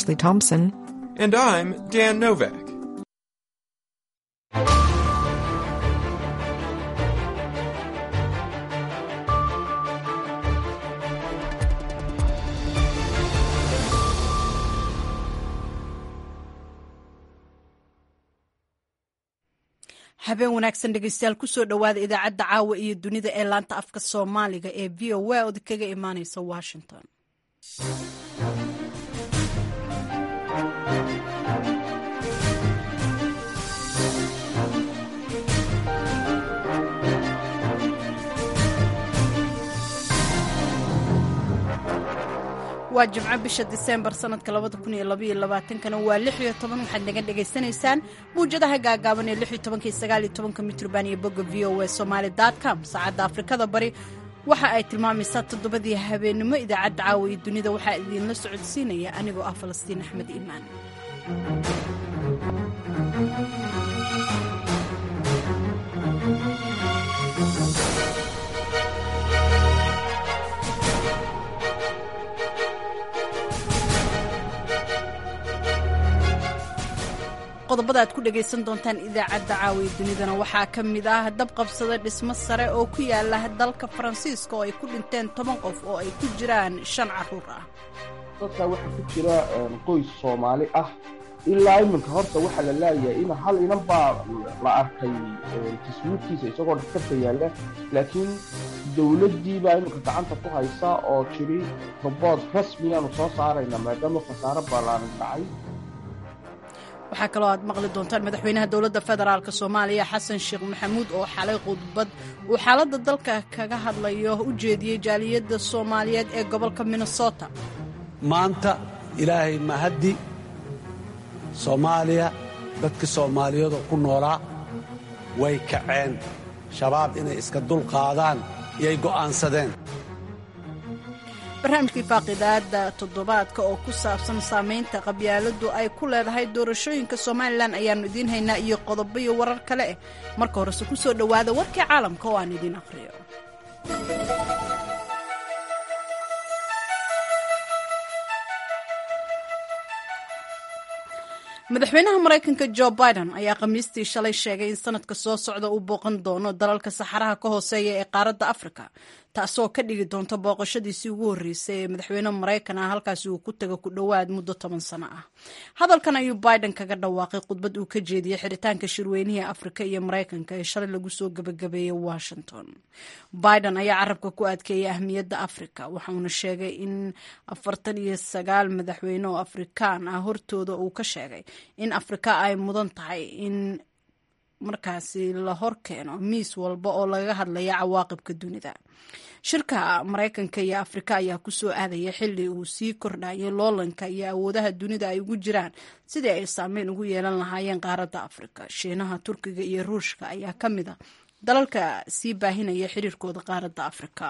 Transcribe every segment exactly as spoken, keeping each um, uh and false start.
Ashley Thompson. And I'm Dan Novak. habeen wanaagsan dhegeystayaal kusoo dhowaada idaacadda caawa iyo dunida ee laanta afka soomaaliga ee v o a ood kaga imaaneysa washington. waa jimco bisha Diseembar sanadka labada kun iyo laba iyo labaatan kana waa lix iyo toban waxaad naga dhageysanaysaan muujadaha gaagaaban ee lix iyo toban iyo sagaal iyo toban mitrban iyo bogga v o a somali dot com. saacadda Afrikada Bari waxa ay tilmaamaysaa toddobadii habeenimo. idaacadda caawa iyo dunida waxaa idinla socodsiinaya anigoo ah Falastiin Axmed Iimaan. qodobada aad ku dhagaysan doontaan idaacadda caawiya dunidana waxaa ka mid ah dab qabsada dhismo sare oo ku yaala dalka Faransiiska oo ay ku dhinteen toban qof oo ay ku jiraan shan carruur ah. dadka waxa ku jira qoys Soomaali ah ilaa iminka horta waxa la leeyahay in hal inan baa la arkay tiswiidkiisa isagoo dhaqtarka yaala, laakiin dawladdii baa iminka gacanta ku haysa oo jiri robot rasmi ah oo soo saarayna maadaama khasaaro ballaaran dhacay. waxaa kaloo aad maqli doontaan madaxweynaha dowladda federaalk Soomaaliya Xasan Sheekh Maxamuud oo xalay khudbad uu xaaladda dalka kaga hadlayo u jeediyey jaaliyadda Soomaaliyeed ee gobolka Minnesota. maanta ilaahay mahadi Soomaaliya dadka Soomaaliyeed oo ku noolaa way kaceen, shabaab inay iska dulqaadaan iyay go'aansadeen. barnaamijkii faaqidaada toddobaadka oo ku saabsan saamaynta qabyaaladu ay ku leedahay doorashooyinka Somaliland ayaannu idiin haynaa iyo qodobo iyo warar kale ah. marka horese ku soo dhowaada warkii caalamka oo aan idiin akhriyo. madaxweynaha Mareykanka Joe Biden ayaa khamiistii shalay sheegay in sanadka soo socda uu booqan doono dalalka saxaraha ka hooseeya ee qaaradda Afrika, taasoo ka dhigi doonta booqashadiisii ugu horreysay ee madaxweyne Mareykan ah halkaasi uu ku tago ku dhowaad muddo toban sano ah. hadalkan ayuu Biden kaga dhawaaqay khudbad uu ka jeediyey xiritaanka shirweynihii Afrika iyo Mareykanka ee shalay lagu soo gabagabeeyey Washington. Biden ayaa carabka ku adkeeyay ahmiyadda Afrika, waxaana sheegay in afartan iyo sagaal madaxweyne oo Afrikaan ah hortooda uu ka sheegay in Afrika ay mudan tahay in markaasi la horkeeno miis walba oo laga hadlaya cawaaqibka dunida. shirka Mareykanka iyo Afrika ayaa ku soo aadaya xilli uu sii kordhayay loolanka iyo awoodaha dunida ay ugu jiraan sidii ay saameyn ugu yeelan lahaayeen qaaradda Afrika. Shiinaha, Turkiga iyo Ruushka ayaa ka mid ah dalalka sii baahinaya xiriirkooda qaaradda Afrika.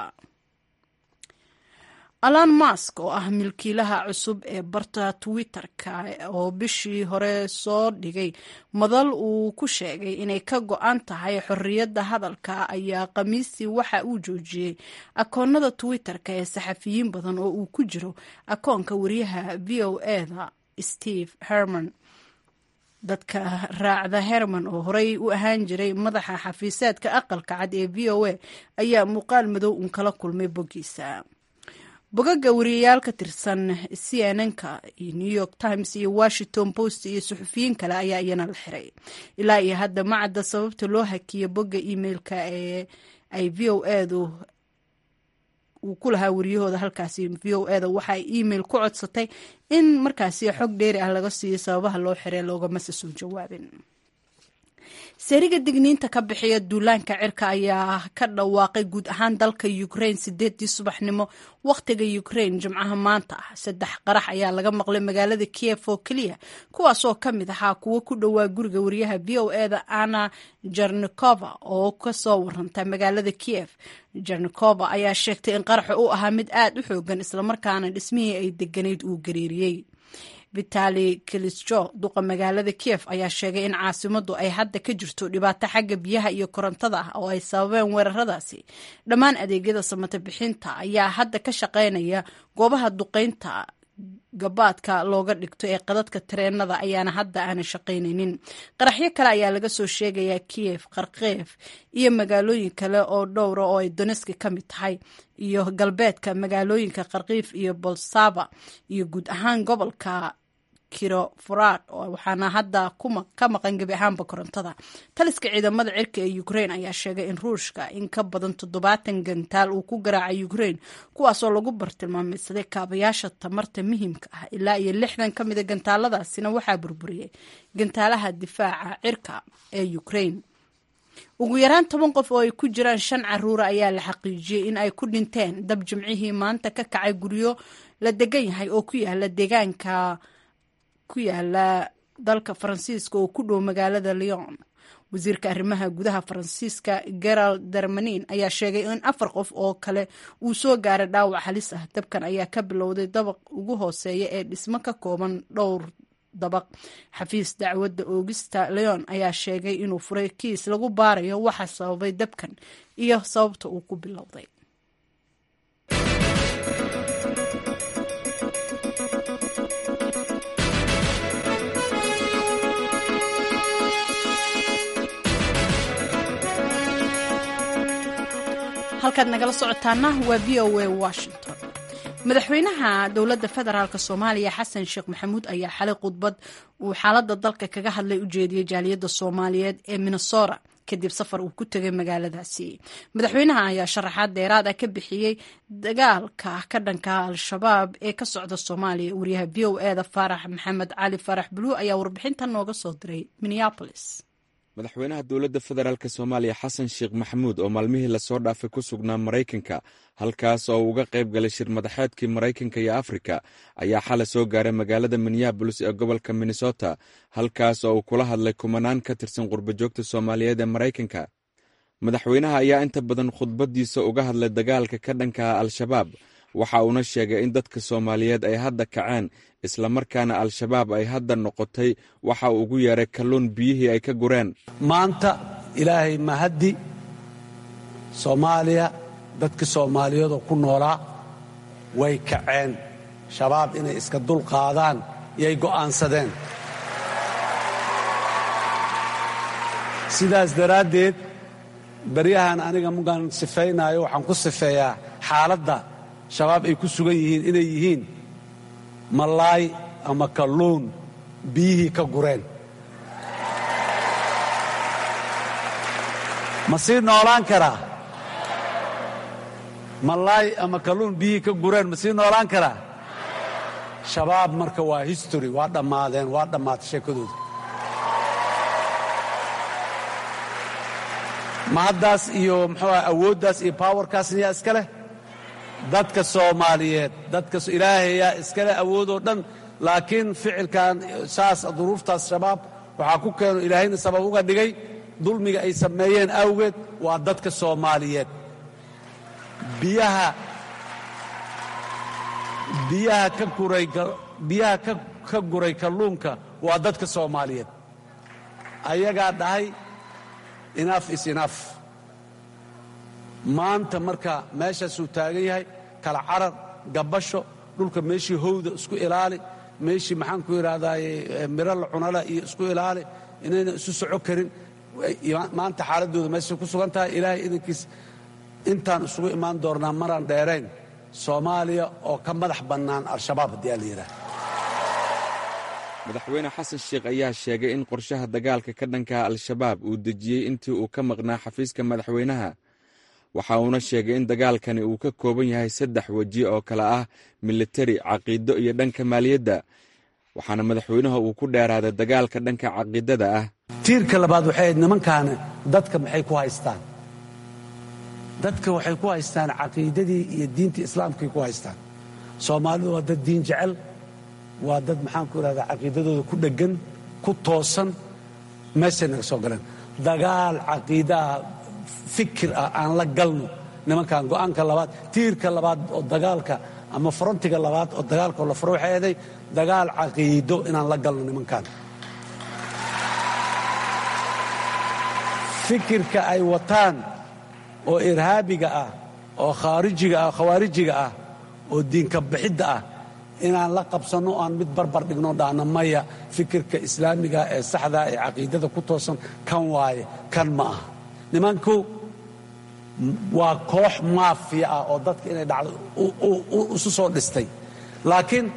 Elon Musk oo ah milkiilaha cusub ee barta Twitter-ka oo bishii hore soo dhigay madal uu ku sheegay inay ka go'an tahay xorriyadda hadalka ayaa khamiistii waxa uu joojiyey akoonnada Twitter-ka ee saxafiyiin badan oo uu ku jiro akoonka wariyaha V O A-da Steve Herman. dadka raacda Herman oo horey u ahaan jiray madaxa xafiisaadka aqalka cad ee V O A ayaa muuqaal madow un kala kulmay boggiisa. bogaga wariyayaal ka tirsan C N N-ka iyo New York Times iyo Washington Post iyo suxufiyiin kale ayaa iyana la xiray. ilaa iyo hadda ma cadda sababta loo hakiyay bogga emailka ee ay V O A-du uu ku lahaa wariyahooda halkaasi. V O A-da waxa ay email ku codsatay in markaasi xog dheeri ah laga siiyo sababaha loo xiray, loogama soo jawaabin. Sariga digniinta ka bixiya duulaanka cirka ayaa ka dhawaaqay guud ahaan dalka Ukraine sideedii subaxnimo waqtiga Ukraine jimcaha maanta ah. saddex qarax ayaa laga maqlay magaalada Kiev oo kaliya, kuwaas oo ka mid ahaa kuwo ku dhowaa guriga wariyaha V O A-da Anna Jarnikova oo ka soo warantay magaalada Kiev. Jarnikova ayaa sheegtay in qaraxa uu ahaa mid aad u xoogan islamarkaana dhismihii ay deganeyd uu gariiriyey. Vitali Klitschko, duqa magaalada Kiev, ayaa sheegay in caasimaddu ay hadda ka jirto dhibaato xagga biyaha iyo korontada ah oo ay sababeen weeraradaasi. dhammaan adeegyada samata bixinta ayaa hadda ka shaqaynaya goobaha duqeynta gabaadka looga dhigto ee qadadka tareenada ayaana hadda aanay shaqaynaynin. qaraxyo kale ayaa laga soo sheegayaa Kiev, Kharkiv iyo magaalooyin kale oo dhowra oo ay Donetsk ka mid tahay, iyo galbeedka magaalooyinka Kharkiv iyo Poltava, iyo guud ahaan gobolka Kirovohrad, waxaana hadda ka maqan gebi ahaanba korontada. taliska ciidamada cirka ee Ukraine ayaa sheegay in Ruushka in ka badan toddobaatan gantaal uu ku garaacay Ukraine, kuwaasoo lagu bartilmaameedsaday kaabayaasha tamarta muhiimka ah. ilaa iyo lixdan ka mid a gantaaladaasina waxaa burburiyey gantaalaha difaaca cirka ee Ukraine. ugu yaraan toban qof oo ay ku jiraan shan caruura ayaa la xaqiijiyey in ay ku dhinteen dab jimcihii maanta ka kacay guryo la degan yahay oo ku yaala deegaanka ku yaala dalka Faransiiska oo ku dhow magaalada Lyon. wasiirka arrimaha gudaha Faransiiska Gerald Darmanin ayaa sheegay in afar qof oo kale uu soo gaaray dhaawac halis ah. dabkan ayaa ka bilowday dabaq ugu hooseeya ee dhismo ka kooban dhowr dabaq. xafiis dacwadda oogista Lyon ayaa sheegay inuu furay kiis lagu baarayo waxa sababay dabkan iyo sababta uu ku bilowday. halkaad nagala socotaana waa v o a Washington. madaxweynaha dowladda federaalk Soomaaliya Xasan Sheekh Maxamuud ayaa xalay khudbad uu xaaladda dalka kaga hadlay u jeediyey jaaliyadda Soomaaliyeed ee Minnesota kadib safar uu ku tegay magaaladaasi. madaxweynaha ayaa sharaxaad dheeraad ah ka bixiyey dagaalka ka dhanka al-shabaab ee ka socda Soomaaliya. wariyaha v o a da Faarax Maxamed Cali Faarax Buluug ayaa warbixintan nooga soo diray Minneapolis. madaxweynaha dowladda federaalk Soomaaliya Xasan Sheekh Maxamuud oo maalmihii lasoo dhaafay ku sugnaa Maraykanka, halkaas oo uga qayb galay shir madaxeedkii Maraykanka iyo Afrika, ayaa xalay soo gaaray magaalada Minneapolis ee gobolka Minnesota, halkaas oo uu kula hadlay kumanaan ka tirsan qurbajoogta Soomaaliyeed ee Maraykanka. madaxweynaha ayaa inta badan khudbadiisa uga hadlay dagaalka ka dhanka al-shabaab, waxa uuna sheegay in dadka Soomaaliyeed ay hadda kaceen, islamarkaana al-shabaab ay hadda noqotay waxa uu ugu yeeray kalluun biyihii ay ka gureen. maanta ilaahay mahaddi Soomaaliya, dadka Soomaaliyeed ku noolaa way kaceen. shabaab inay iska dul qaadaan yay go'aansadeen. sidaas daraaddeed baryahan aniga mugan sifaynayo waxaan ku sifeeyaa xaaladda shabaab ay ku sugan yihiin inay yihiin malaay ama kalluun biyihii ka gureen. ma sii noolaan karaa? malaay ama kalluun biyihii ka gureen ma sii noolaan karaa? shabaab marka waa history, waa dhammaadeen, waa dhammaatay sheekadooda. ma haddaas iyo muxuu awooddaas iyo powerkaas yaa iska leh dadka Soomaaliyeed. dadka ilaahayaa iska leh awoodoo dhan, laakiin ficilkan saas duruuftaas shabaab waxaa ku keeno ilaahayna sabab uga dhigay dulmiga ay sameeyeen awgeed waa dadka Soomaaliyeed. biyaha biyaha ka guray biyaha ka guray kalluunka waa dadka Soomaaliyeed. ayagaa dhahay enough is enough. maanta marka meeshaasuu taagan yahay, kala carar, gabasho, dhulka meeshii howda isku ilaali, meeshii maxaan ku idhahdaaye miro la cunala iyo isku ilaali, inayna isu soco karin. maanta xaaladooda meeshay ku sugan tahay. ilaahay idinkiis intaan isugu imaan doonnaa maraan dheerayn Soomaaliya oo ka madax bannaan al-shabaab haddii aa la yidhaah. madaxweyne xasan sheekh ayaa sheegay in qorshaha dagaalka ka dhanka al-shabaab uu dejiyey intii uu ka maqnaa xafiiska madaxweynaha. waxa uuna sheegay in dagaalkani uu ka kooban yahay saddex weji oo kale ah militari, caqiido iyo dhanka maaliyadda. waxaana madaxweynaha uu ku dheeraaday dagaalka dhanka caqiidada ah. tiirka labaad waxay ahayd nimankaana dadka maxay ku haystaan. dadka waxay ku haystaan caqiidadii iyo diintii islaamkay ku haystaan. Soomaalidu waa dad diin jecel, waa dad maxaan ku idhahdaa caqiidadooda ku dheggan, ku toosan. meeshay naga soo galeen dagaal caqiidaha fikir ah aan la galno nimankan. go'aanka labaad, tiirka labaad oo dagaalka ama frontiga labaad oo dagaalka oo la furo waxay ahayd dagaal caqiido inaan la galno nimankan. fikirka ay wataan oo irhaabiga ah, oo khaarijiga ah, khawaarijiga ah, oo diinka bixidda ah inaan la qabsanno aan mid barbar dhigno dhahna maya fikirka islaamiga ee saxda ee caqiidada ku toosan kan waaye kan ma aha. nimanku waa koox maafiya ah oo dadka inay dhacdo isu soo dhistay, laakiin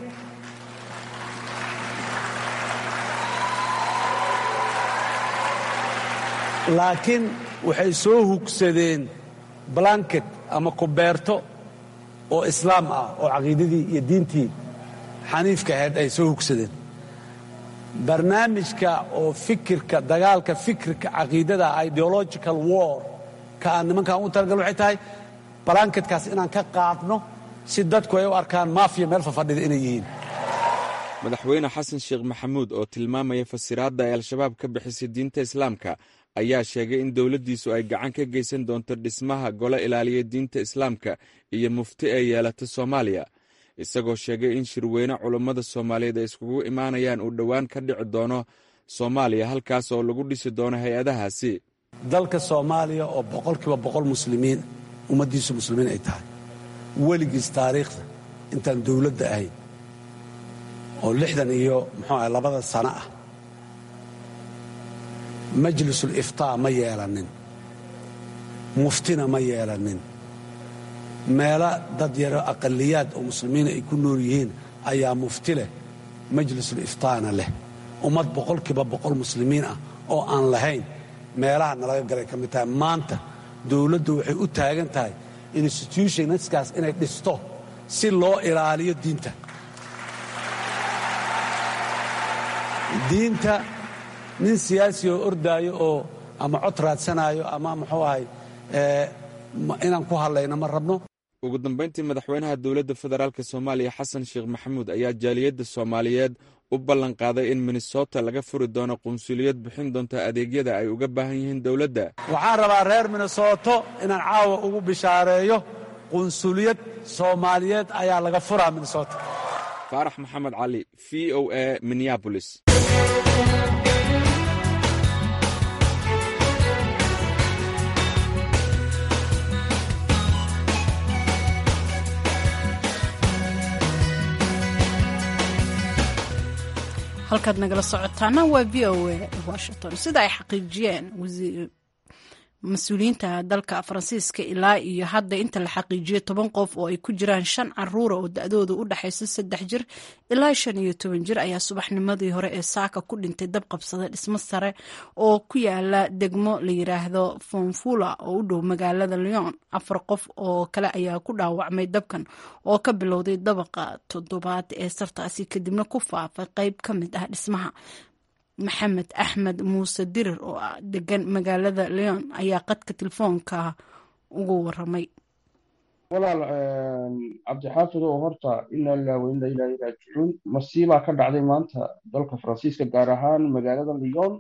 laakiin waxay soo hugsadeen blanket ama kubeerto oo islaam ah oo caqiidadii iyo diintii xaniifka ahayd ay soo hugsadeen. barnaamijka oo fikirka dagaalka fikirka caqiidada ideological war ka aan nimankan u talagal waxay tahay blanketkaas inaan ka qaadno si dadku ay u arkaan maafiya meel fafadhida inay yihiin. madaxweyne xasan sheekh maxamuud oo tilmaamaya fasiraadda ay al-shabaab ka bixisay diinta islaamka ayaa sheegay in dowladdiisu ay gacan ka geysan doonto dhismaha gole ilaaliya diinta islaamka iyo mufti ay yeelato soomaaliya, isagoo sheegay in shirweyne culummada soomaaliyeed ay iskugu imaanayaan uu dhowaan ka dhici doono soomaaliya, halkaas oo lagu dhisi doono hay-adahaasi. dalka soomaaliya oo boqolkiiba boqol muslimiin ummaddiisu muslimiin ay tahay, weligiis taariikhda intaan dowladda ahayn oo lixdan iyo muxuu ahay labada sano ah majlisul iftaa ma yeelanin, muftina ma yeelanin. meelo dad yaro aqaliyaad oo muslimiina ay ku nool yihiin ayaa mufti leh, majlisul iftaana leh. ummad boqolkiiba boqol muslimiin ah oo aan lahayn meelaha nalaga galay ka mid tahay. maanta dowladdu waxay u taagan tahay institutionskaas inay dhisto si loo ilaaliyo diinta diinta nin siyaasi oo ordaayo oo ama cod raadsanayo ama muxuu ahay inaan ku hadlayno ma rabno. ugu dambayntii madaxweynaha dowladda federaalk soomaaliya xasan sheekh maxamuud ayaa jaaliyadda soomaaliyeed u ballanqaaday in minnesota laga furi doono qunsuliyad bixin doonta adeegyada ay uga baahan yihiin dowladda. waxaan rabaa reer minnesoto inaan caawa ugu bishaareeyo qunsuliyad soomaaliyeed ayaa laga furaa minnesota. faarax maxamed cali, v o a, minneapolis. halkaad nagala socotaana waa v o a washington. sida ay xaqiijiyeen mas-uuliyiinta dalka faransiiska, ilaa iyo hadda inta la xaqiijiyey toban qof oo ay ku jiraan shan caruura oo da-dooda u dhexaysa saddex jir ilaa shan iyo toban jir ayaa subaxnimadii hore ee saaka ku dhintay dab qabsada dhismo sare oo ku yaala degmo la yiraahdo fonfula oo u dhow magaalada lyon. afar qof oo kale ayaa ku dhaawacmay dabkan oo ka bilowday dabaqa toddobaad ee sartaasi kadibna ku faafay qayb ka mid ah dhismaha. maxamed axmed muuse dirir oo ah degan magaalada lyon ayaa qadka telefoonka ugu waramay. walaal cabdixaafid oo horta ina ilaa waina ilaahi raajicuun masiibaa ka dhacday maanta dalka faransiiska gaar ahaan magaalada lyon.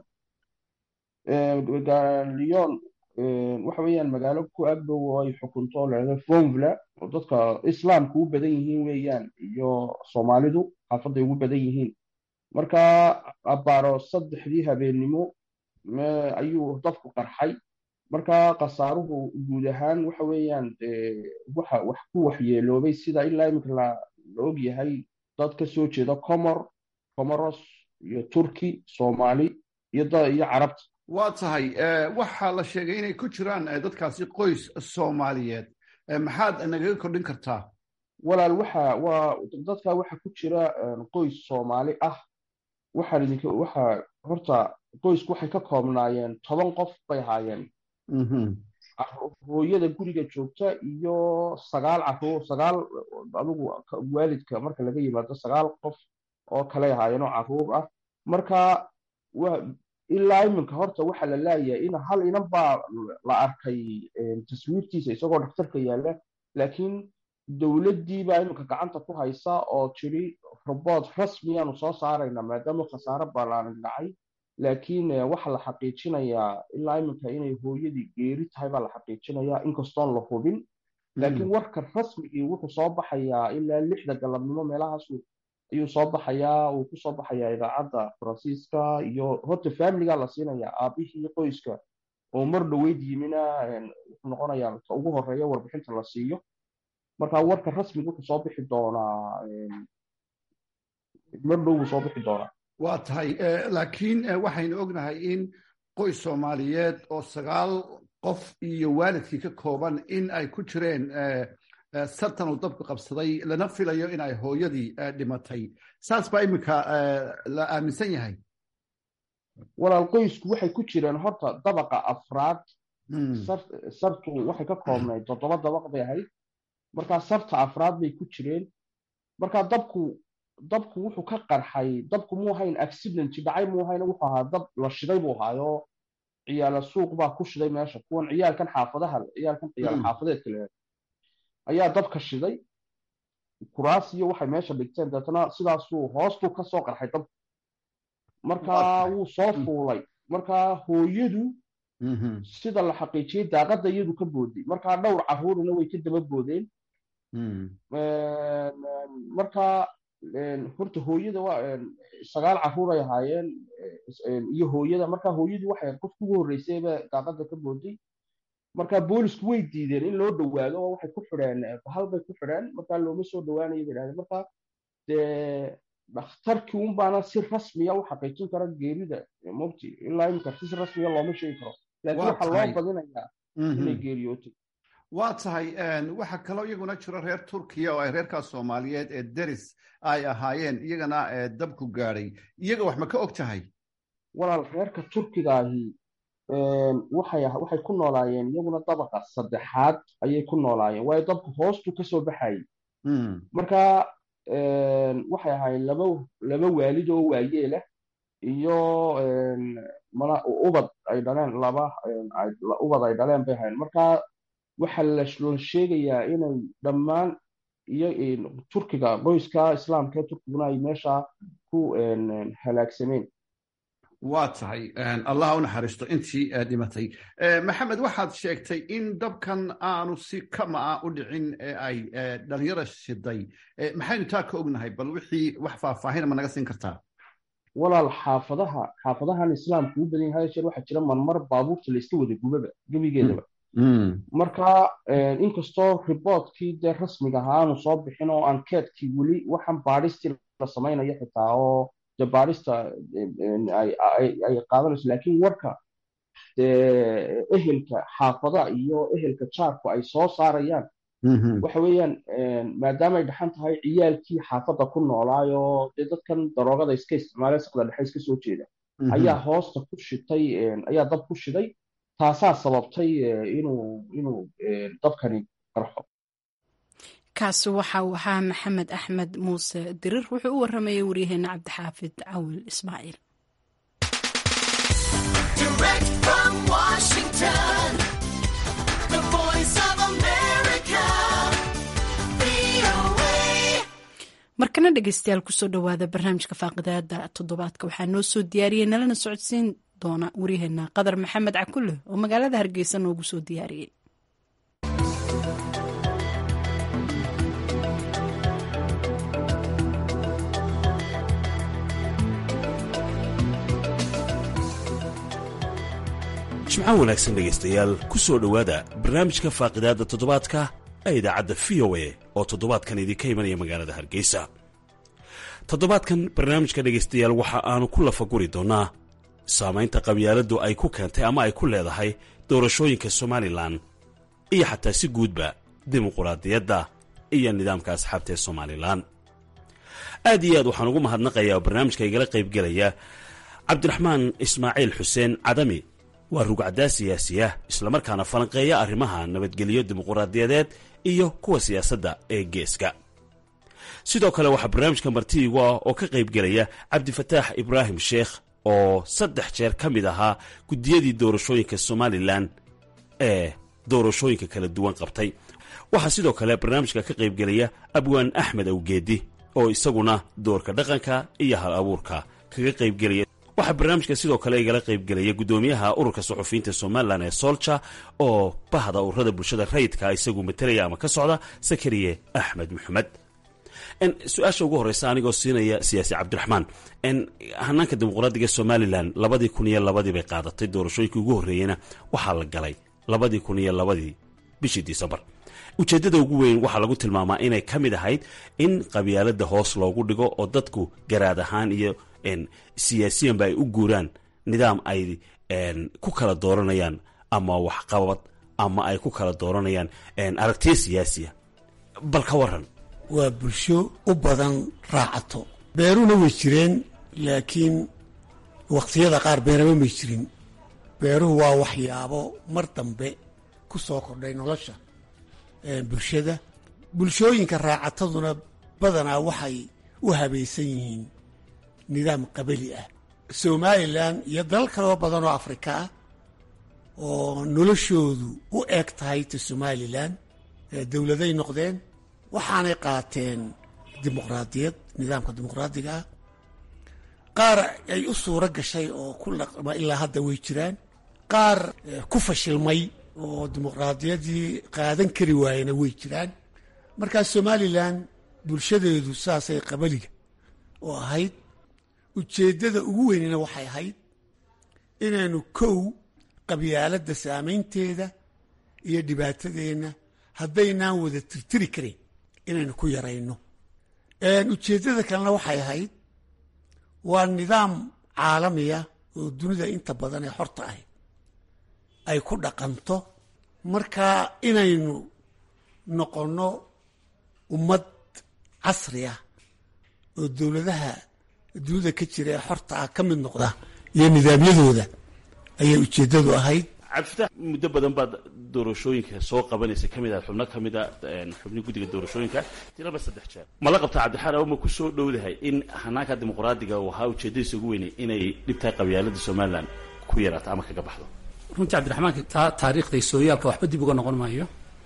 lyon waxa weeyaan magaalo ku agdhow oo ay xukunto leeda fonvla oo dadka islaamka u badan yihiin weeyaan iyo soomaalidu xaafaday ugu badan yihiin. marka abaaro saddexdii habeennimo ayuu dabku qarxay. marka khasaaruhu guud ahaan waxa weeyaan waxa wax ku waxyeeloobay sida ilaa iminka la og yahay dad ka soo jeeda comor comoros iyo turki soomaali iyo iyo carabta. waa tahay waxaa la sheegay inay ku jiraan dadkaasi qoys soomaaliyeed, maxaad nagaga kordhin kartaa? walaal waxa waa dadka waxa ku jira qoys soomaali ah. waxaan idinka waxa horta qoysku waxay ka koobnaayeen toban qof bay ahaayeen. hooyada guriga joogta iyo sagaal caruur sagaal adigu waalidka marka laga yimaado sagaal qof oo kale ahaayeen oo caruur ah. marka ilaa iminka horta waxa la laayahay in hal inan baa la arkay taswiirtiisa isagoo dhakhtarka yaalla, laakiin dowladdii baa iminka gacanta ku haysa oo tiri robot rasmiyaanu soo saarayna maadaama khasaare ballaaran dhacay. laakiin waxa la xaqiijinayaa ilaa iminka inay hooyadii geeri tahay baa la xaqiijinayaa inkastoon la hubin. laakiin warka rasmigii wuxuu soo baxayaa ilaa lixda galabnimo meelahaas ayuu soo baxayaa uu ku soo baxayaa idaacadda faransiiska. iyo horta faamiligaa la siinayaa aabihii qoyska oo mar dhoweyd yimina wuxuu noqonayaa ugu horeeya warbixinta la siiyo. marka warka rasmiga wuxuu soo bixi doonaa mar dhow wuu soo bixi doonaa. waa tahay laakiin waxaynu ognahay in qoys soomaaliyeed oo sagaal qof iyo waalidkii ka kooban in ay ku jireen sartan uu dabku qabsaday lana filayo in ay hooyadii dhimatay. saas baa iminka la aaminsan yahay. walaal qoysku waxay ku jireen horta dabaqa afraad. sartu waxay ka koobnayd toddoba dabaq bay ahayd, markaa sarta afraad bay ku jireen. markaa dabku dabku wuxuu ka qarxay, dabku muu ahayn accident dhacay, muu ahayn, wuxuu ahaa dab la shiday buu ahaayo ciyaala suuq baa ku shiday meesha. kuwan ciyaalkan xaafadaha ciyaalkan ciyaal xaafadeedka le ayaa dabka shiday, kuraas iyo waxay meesha dhigteen, deetana sidaasuu hoostuu ka soo qarxay dabku. markaa wuu soo fuulay. markaa hooyadu sida la xaqiijiyey daaqadda iyadu ka booday, markaa dhowr carruurina way ka daba boodeen. markaa horta hooyada waa sagaal carruur ay ahaayeen iyo hooyada. markaa hooyadu waxay qofka ugu horreysayba daaqadda ka booday. markaa boolisku way diideen in loo dhawaado oo waxay ku xidheen bahal bay ku xidheen, markaa looma soo dhawaanayo bay dhahdeen. markaa dee dhakhtarkii un baana si rasmiya u xaqiijin kara geerida mogti, ilaa imika si rasmiya looma sheegi karo, laakiin waxaa loo badinayaa inay geeriyootay. waa tahay waxaa kaloo iyaguna jiro reer turkiya oo ay reerkaas soomaaliyeed ee deris ay ahaayeen, iyagana dabku gaadhay. iyaga wax ma ka og tahay? walaal reerka turkigaahi waxay waxay ku noolaayeen iyaguna dabaqa saddexaad ayay ku noolaayeen, waayo dabku hoostu kasoo baxayay. markaa waxay ahaayeen laba laba waalid oo waayeelah iyo ubad ay dhaleen laba ubad ay dhaleen bay ahayn. markaa waxaa la sheegayaa inay dhammaan iyo turkiga qoyska islaamka ee turkiguna ay meesha ku halaagsameen. waa tahay allah u naxariisto intii dhimatay. maxamed, waxaad sheegtay in dabkan aanu si kama ah u dhicin ee ay dhalinyara shiday. maxaynu taa ka ognahay? bal wixii wax faahfaahina ma naga siin kartaa? walaal xaafadaha xaafadahan islaamku u badan yahay sheer waxaa jira marmar baabuurta la iska wada gubaba gebigeedaba. markaa inkastoo riboortkii dee rasmiga ahaa aanu soo bixin oo ankeetkii weli waxaan baadhistii la samaynayo xitaa oo dee baadhista ay qaadanayso, laakiin warka dee ehelka xaafada iyo ehelka jaarku ay soo saarayaan waxa weeyaan maadaama ay dhaxan tahay ciyaalkii xaafadda ku noolaayo dee dadkan daroogada iska isticmaalay saqda dhexe iska soo jeeda ayaa hoosta ku shitay, ayaa dab ku shiday. taasaa sababtay inuu inuu dabkani qarxo. kaasi waxa uu ahaa maxamed axmed muuse dirir, wuxuu u waramayay waryaheena cabdixaafid cawil ismaaciil. markana dhegeystayaal kusoo dhawaada barnaamijka faaqidaada toddobaadka. waxaa noo soo diyaariyey nalana socodsiin doona waryaheena qadar maxamed cakulle oo magaalada hargeysa noogu soo diyaariyey. jimco wanaagsan dhegaystayaal ku soo dhowaada barnaamijka faaqidaadda toddobaadka ee idaacadda v o a oo toddobaadkan idinka imanaya magaalada hargeysa. toddobaadkan barnaamijka dhegaystayaal waxa aanu ku lafaguri doonnaa saamaynta qabyaaladdu ay ku keentay ama ay ku leedahay doorashooyinka somalilan iyo xataa si guudba dimuquraadiyadda iyo nidaamka asxaabta ee somalilan. aad iyo aad waxaan ugu mahadnaqayaa oo barnaamijka igala qaybgelaya cabdiraxmaan ismaaciil xuseen cadami. waa rugcaddaa siyaasiya islamarkaana falanqeeya arrimaha nabadgelyo dimuquraadiyadeed iyo kuwa siyaasadda ee geeska. sidoo kale waxaa barnaamijka martiigu ah oo ka qaybgelaya cabdifataax ibraahim sheekh oo saddex jeer ka mid ahaa guddiyadii doorashooyinka somalilan ee doorashooyinka kala duwan qabtay. waxaa sidoo kale barnaamijka ka qaybgelaya abwaan axmed awgeedi oo isaguna doorka dhaqanka iyo hal abuurka kaga qaybgelaya. waxaa barnaamijka sidoo kale igala qaybgelaya guddoomiyaha ururka suxufiyiinta somalilan ee solja oo bahda ururada bulshada rayidka isagu matalaya ama ka socda sakariye axmed maxamed. su-aasha ugu horeysa anigoo siinaya siyaasi cabdiraxmaan, hanaanka dimuqraadiga somalilan labadii kun iyo labadii bay qaadatay, doorashooyinkii ugu horreeyeyna waxaa la galay labadii kun iyo labadii bishii disembar. ujeeddada ugu weyn waxaa lagu tilmaamaa inay ka mid ahayd in qabyaaladda hoos loogu dhigo oo dadku garaad ahaan iyo siyaasiyanba ay u guuraan nidaam ay ku kala dooranayaan ama waxqabad ama ay ku kala dooranayaan aragtiya siyaasiya. bal ka waran. waa bulsho u badan raacato. beeruna way jireen laakiin waqtiyada qaar beerama may jirin. beeruhu waa waxyaabo mar dambe ku soo kordhay nolosha bulshada. bulshooyinka raacataduna badanaa waxay u habaysan yihiin nidaam qabali ah. somalilan iyo dalal kaloo badan oo afrika ah oo noloshoodu u eg tahay ta somalilan dowladay noqdeen waxaanay qaateen dimuqraadiyad, nidaamka dimuqraadiga ah. qaar ay u suuro gashay oo ku laqma ilaa hadda way jiraan, qaar ku fashilmay oo dimuqraadiyaddii qaadan kari waayena way jiraan. markaa somalilan bulshadeedu saasay qabaliga oo ahayd. ujeeddada ugu weynina waxay ahayd inaynu kow qabyaaladda saamaynteeda iyo dhibaatadeenna haddaynaan wada tirtiri karin inaynu ku yarayno. ujeeddada kalena waxay ahayd waa nidaam caalamiya oo dunida inta badan ee xorta ahy ay ku dhaqanto. markaa inaynu noqonno ummad casri ah oo dowladaha dunida ka jira ee xorta ah ka mid noqda iyo nidaamyadooda ayay ujeeddadu ahayd. cabdifatax, muddo badan baad doorashooyinka soo qabanaysa ka mid ah xubno ka mid a xubni guddiga doorashooyinka tiraba saddex jeer. ma la qabtaa cabdixaan ma ku soo dhowdahay in hanaanka dimuqraadiga uu ahaa ujeeddadiisa ugu weynay inay dhibtaa qabyaaladda somalilan ku yaraato ama kaga baxdo? runtii cabdiraxmaanka taa taariikhday sooyaalka waxba dib uga noqon maayo.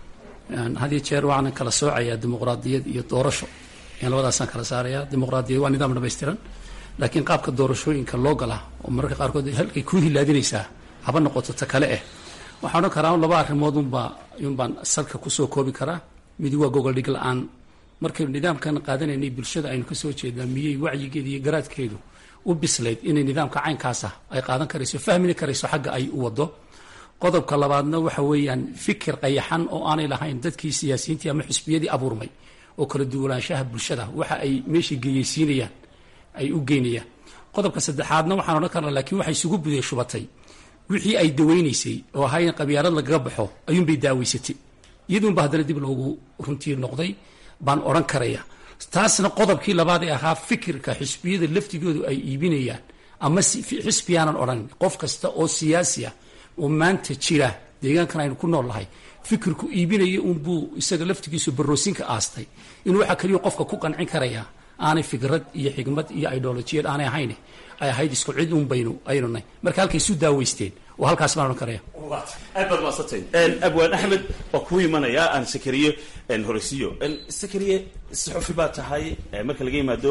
had iyo jeer waxaana kala soocayaa dimuqraadiyad iyo doorasho. labadaasaan kala saarayaa. dimuqraadiyad waa nidaam dhamaystiran, laakiin qaabka doorashooyinka loo gala oo mararka qaarkood halkay ku hilaadinaysaa haba noqoto ta kale eh waxaan odhan karaa laba arrimood unbaa unbaan salka kusoo koobi karaa. mid waa gogol dhig la-aan. markaynu nidaamkan qaadanaynay bulshada aynu kasoo jeednaa miyey wacyigeeda iyo garaadkeedu u bislayd inay nidaamka caynkaasa ay qaadan karayso, fahmini karayso xagga ay u wado. qodobka labaadna waxa weeyaan fikir qayaxan oo aanay lahayn dadkii siyaasiyiintii ama xisbiyadii abuurmay oo kala duwanaanshaha bulshada waxa ay meesha geeyeysiinayaan ay u geynayaan. qodobka saddexaadna waxaan odhan karnaa laakiin waxay isugu buday shubatay wixii ay dawaynaysay oo ahaa in qabyaalad lagaga baxo ayuunbay daawaysatay. iyaduunba haddana dib loogu runtii noqday baan odhan karaya. taasna qodobkii labaad ee ahaa fikirka xisbiyada laftigoodu ay iibinayaan ama xisbiyaanan odhan qof kasta oo siyaasi ah oo maanta jira deegaankan aynu ku nool nahay fikirku iibinaya unbuu isaga laftigiisu baroosinka aastay inuu waxaa keliya qofka ku qancin karayaa aanay fikrad iyo xigmad iyo idolojiyad aanay ahayn ay ahayd isku cid un baynu aynu nahay. marka halkay isu daaweysteen oo halkaas baan odhan karaya. aad baad maadsantayn abwaan axmed waa kuu imanayaa aan sakariye horeysiiyo. sakariye saxufi baa tahay, marka laga yimaado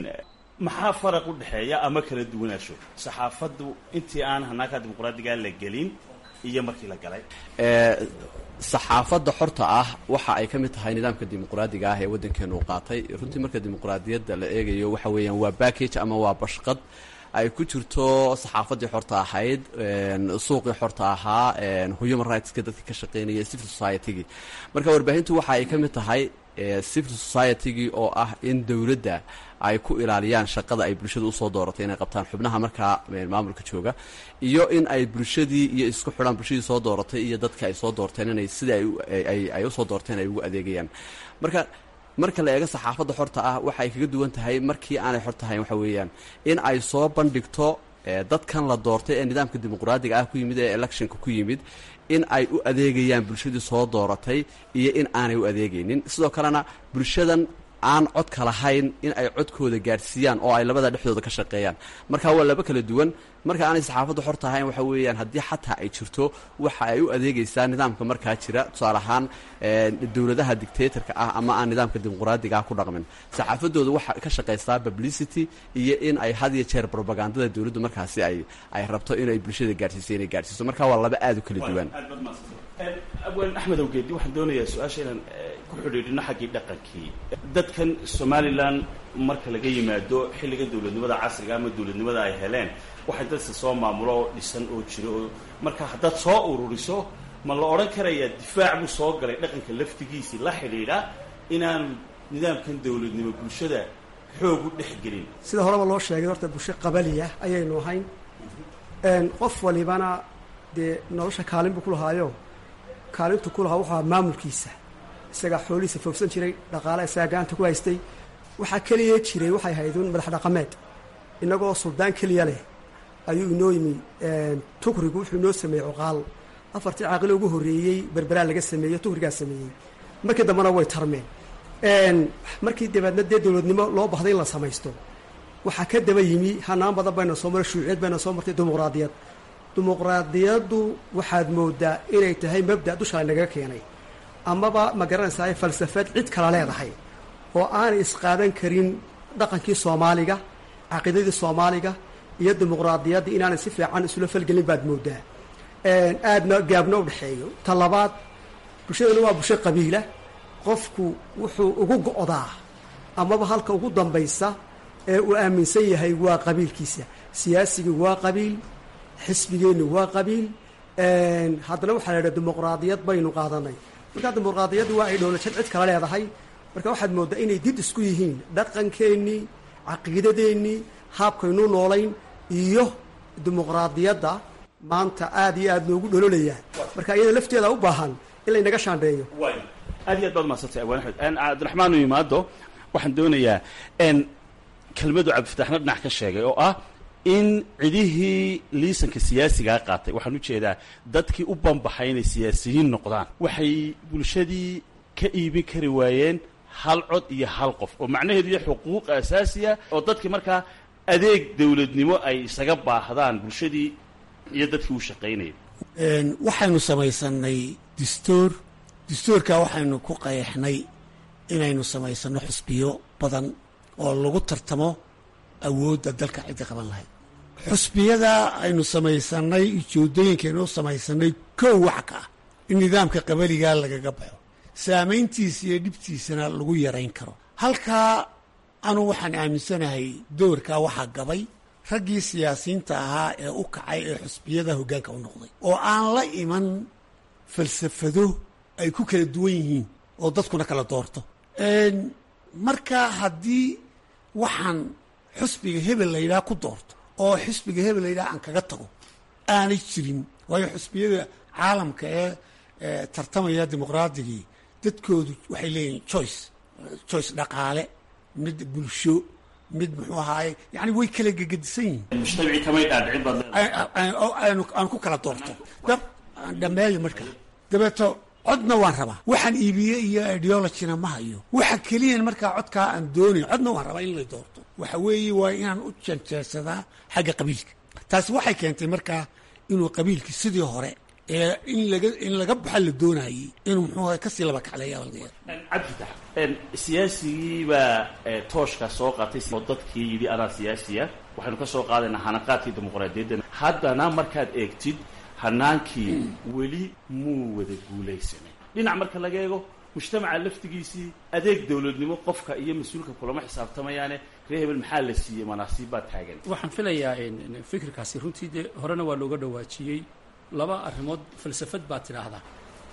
maxaa faraq u dhexeeya ama kala duwanaansho saxaafaddu intii aan hanaanka dimuqraadiga la gelin iyo markii la galay? saxaafadda xorta ah waxa ay ka mid tahay nidaamka dimuqraadiga ah ee waddankeenu u qaatay. runtii marka dimuqraadiyadda la eegayo waxa weeyaan waa backage ama waa bashqad ay ku jirto saxaafaddii xorta ahayd, suuqii xorta ahaa, human rightska dadkii ka shaqeynaya, civil society-gii. marka warbaahintu waxa ay ka mid tahay civil society-gii oo ah in dowladda ay ku ilaaliyaan shaqada ay bulshada usoo dooratay inay qabtaan xubnaha markaa maamulka jooga, iyo in ay bulshadii iyo isku xidhaan bulshadii soo dooratay iyo dadka ay soo doorteen inay sida ay usoo doorteen ay ugu adeegayaan. marka marka la eego saxaafadda xorta ah waxa ay kaga duwan tahay markii aanay xor tahayn waxa weeyaan in ay soo bandhigto dadkan la doortay ee nidaamka dimuqraadiga ah ku yimid ee electionka ku yimid in ay u adeegayaan bulshadii soo dooratay iyo in aanay u adeegaynin. sidoo kalena bulshadan aan codka lahayn in ay codkooda gaadhsiiyaan oo ay labada dhexdooda ka shaqeeyaan. marka waa laba kala duwan. marka aanay saxaafaddu xor tahayn waxa weeyaan haddii xataa ay jirto waxa ay u adeegaysaa nidaamka markaa jira. tusaale ahaan dowladaha dictatorka ah ama aan nidaamka dimuqraadiga ah ku dhaqmin, saxaafaddooda waxa ka shaqaysaa publicity iyo in ay had iyo jeer propagandada dowladdu markaasi ay ay rabto inay bulshada gaadhsiiso inay gaadhsiiso. marka waa laba aad u kala duwan. abwaan axmed awgeedi waxaan doonayaa su-aasha inaan ku xidhiidhino xaggii dhaqankii dadkan somalilan marka laga yimaado xilligan dowladnimada casriga ama dowladnimada ay heleen waxay dadka soo maamulo oo dhisan oo jiro oo marka haddaad soo ururiso ma la odhan karayaa difaac buu soo galay dhaqanka laftigiisii la xidhiidha inaanu nidaamkan dawladnimo bulshada xoog u dhex gelin? sida horeba loo sheegay horta bulsho qabaliya ayaynu ahayn qof walibana dee nolosha kaalin buu ku lahaayo kaalintu ku lahaa wuxuu ahaa maamulkiisa, isagaa xoolihiisa foogsan jiray, dhaqaale isagaa gacanta ku haystay. waxaa keliya jiray waxay haydun madax dhaqameed, innagoo suldaan keliya leh ayuu inoo yimi tukrigu wuxuu inoo sameeyey cuqaal. afartii caaqilo ugu horreeyey berberaa laga sameeyey, tukrigaa sameeyey. markii dambena way tarmeen. markii dabeedna dee dawladnimo loo bahday in la samaysto waxaa ka daba yimi hanaan badan bayna soo maray, shuuciyad bayna soo martay, dimuqraadiyad. dimuqraadiyaddu waxaad moodaa inay tahay mabda' dusha lagaga keenay, amaba ma garanaysaa falsafad cid kala leedahay oo aanay isqaadan karin dhaqankii soomaaliga, caqiidadii soomaaliga iyo dimuqraadiyaddii inaanay si fiican isula falgelin baad moodaa. aadna gaabna u dhexeeyo. ta labaad, bulshadana waa bulsho qabiila. qofku wuxuu ugu go'daa amaba halka ugu dambaysa ee uu aaminsan yahay waa qabiilkiisa. siyaasigii waa qabiil, xisbigeenni waa qabiil. haddana waxaa la idhaha dimuqraadiyad baynu qaadanay. markaa dimuqraadiyaddu waa ay dhowlajad cid kala leedahay. marka waxaad mooddaa inay did isku yihiin dhaqankeennii, caqiidadeennii, haabkaynu noolayn iyo dimuqraadiyadda maanta aad iyo aad noogu dhololaya. marka iyada lafteeda u baahan in laynaga shaandheeyo. aad iyo aad baad mahadsantay abwaan axmed. cabdiraxmaan u yimaado, waxaan doonayaa kelmadu cabdifataxna dhinac ka sheegay oo ah in cidihii liisanka siyaasigaa qaatay, waxaan u jeedaa dadkii u banbaxay inay siyaasiyiin noqdaan, waxay bulshadii ka iibin kari waayeen hal cod iyo hal qof, oo macnaheedu iyo xuquuq asaasiya oo dadkii markaa adeeg dawladnimo ay isaga baahdaan bulshadii iyo dadkii u shaqaynayay. waxaynu samaysanay distoor distoorkaa waxaynu ku qayaxnay inaynu samaysano xusbiyo badan oo lagu tartamo awoodda dalka cidda qaban lahayd. xusbiyada aynu samaysanay ujeedooyinkaynu samaysanay kow wax ka ah in nidaamka qabaligaa lagaga baxo, saamayntiisa iyo dhibtiisana lagu yarayn karo. halkaa anu waxaan aaminsanahay doorkaa waxaa gabay raggii siyaasiyiinta ahaa ee u kacay ee xusbiyada hoggaanka u noqday, oo aan la iman falsafado ay ku kala duwan yihiin oo dadkuna kala doorto. marka haddii waxaan xusbiga hebel layidhaha ku doorto oo xusbiga hebel layidhaha aan kaga tago aanay jirin, waayo xusbiyada caalamka ee tartamaya dimuqraadigii dadkoodu waxay leeyihin choice choice dhaqaale, mid bulsho, mid muxuu ahaaye, yani way kala gegedisan yihiin. mujtamacii kamay dhaadhicin baad leedahay aan ku kala doorto dab dhameeyo. marka dabeeto codna waan rabaa, waxaan iibiye iyo ideologina ma hayo. waxa keliyan markaa codkaa aan doonayo, codna waan rabaa in la doorto. waxa weeye waa inaan u janjeersadaa xagga qabiilka. taasi waxay keentay markaa inuu qabiilkii sidii hore ee in laga in laga baxa la doonayey inuu muxuu ahay kasii laba kacleeya. cabdifatax, siyaasigii baa tooshka soo qaatay oo dadkii yidhi anaa siyaasiya. waxaynu ka soo qaadaynaa hanaqaadkii dimuqraadiyadda. haddana markaad eegtid hanaankii weli muu wada guulaysanay. dhinac marka laga eego mujtamaca laftigiisii adeeg dawladnimo qofka iyo mas-uulka kulama xisaabtamayaane ree hebel maxaa la siiyey manaasiib baa taagan. waxaan filayaa fikirkaasi runtii dee horena waa looga dhawaajiyey. laba arrimood falsafad baad tidhaahdaa,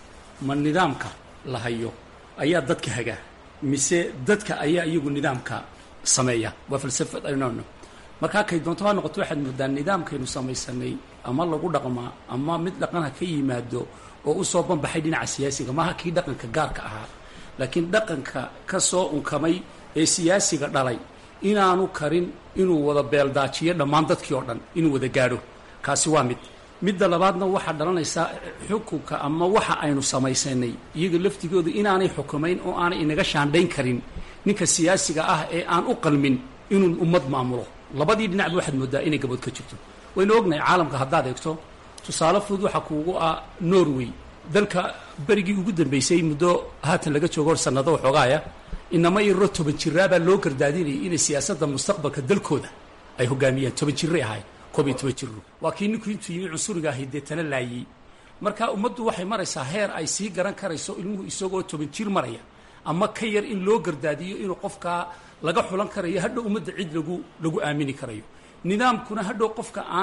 ma nidaamka la hayo ayaa dadka hagaa, mise dadka ayaa iyagu nidaamka sameeya? waa falsafad aynono. markaa kay doonto ha noqoto waxaad moodaa nidaamkaynu samaysanay ama lagu dhaqmaa ama mid dhaqanha ka yimaado oo u soo banbaxay dhinaca siyaasiga, maaha kii dhaqanka gaarka ahaa, laakiin dhaqanka ka soo unkamay ee siyaasiga dhalay inaanu karin inuu wada beeldaajiyo dhammaan dadkii oo dhan inuu wada gaadho. kaasi waa mid. midda labaadna waxaa dhalanaysaa xukunka ama waxa aynu samaysanay iyaga laftigooda inaanay xukumayn oo aanay inaga shaandhayn karin ninka siyaasiga ah ee aan u qalmin inuu ummad maamulo. labadii dhinacba waxaad moodaa inay gabood ka jirto. waynu ognahay caalamka haddaad eegto, tusaale fudud waxaa kuugu ah norway, dalka berigii ugu dambaysay muddo haatan laga joogo hor sannado waxoogaaya, inama yaroo toban jiraabaa loo gardaadinayay inay siyaasadda mustaqbalka dalkooda ay hogaamiyaan. toban jiray ahayd, koob iyo toban jiro. waa kii ninkuu intuu yimi cunsuriga ahay dee tana laayey. marka ummaddu waxay maraysaa heer ay sii garan karayso ilmuhu isagoo toban jir maraya ama ka yar in loo gardaadiyo inuu qofkaa laga xulan karayo, hadhow ummadda cid lagu lagu aamini karayo. nidaamkuna hadhow qofka aan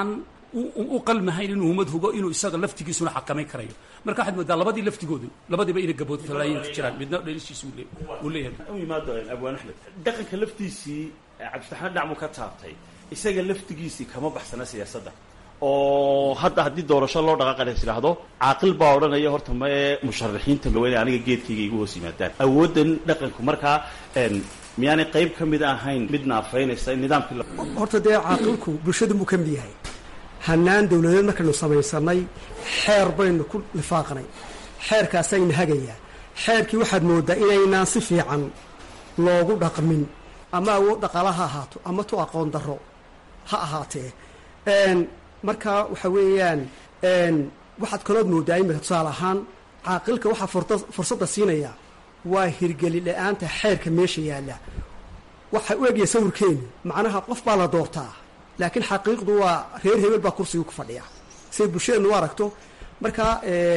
u qalmahayn inuu umad hugo inuu isaga laftigiisuna xakamayn karayo marka waxaad moodaa labadii laftigoodu labadiiba inay gabood falaayin ku jiraan midna dhelishiisu uu leeyahay u yimaado abwaan axmed dhaqanka laftiisii cabdifatax dhacmu ka taabtay isaga laftigiisii kama baxsana siyaasadda oo hadda haddii doorasho loo dhaqaaqana tidhaahdo caaqil baa odhanaya horta mae musharaxiinta gawaynay aniga geedkayga igu hoos yimaadaan awooddan dhaqanku markaa miyaanay qayb ka mid ahayn mid naafaynaysa nidaamkii horta dee caaqilku bulshadu muu ka mid yahay hanaan dawladeed markaynu samaysanay xeer baynu ku lifaaqnay xeerkaasayna hagayaa xeerkii waxaad moodaa inaynaan si fiican loogu dhaqmin ama awood dhaqaala ha ahaato ama tu aqoon darro ha ahaatee markaa waxa weeyaan waxaad kalood moodaa imika tusaale ahaan caaqilka waxaa fursadda siinaya waa hirgeli la-aanta xeerka meesha yaalla waxaa u egaya sawirkeenu macnaha qof baa la doortaa laakiin xaqiiqdu waa reer hebel baa kursiga ku fadhiya siday bulshadeennu u aragto marka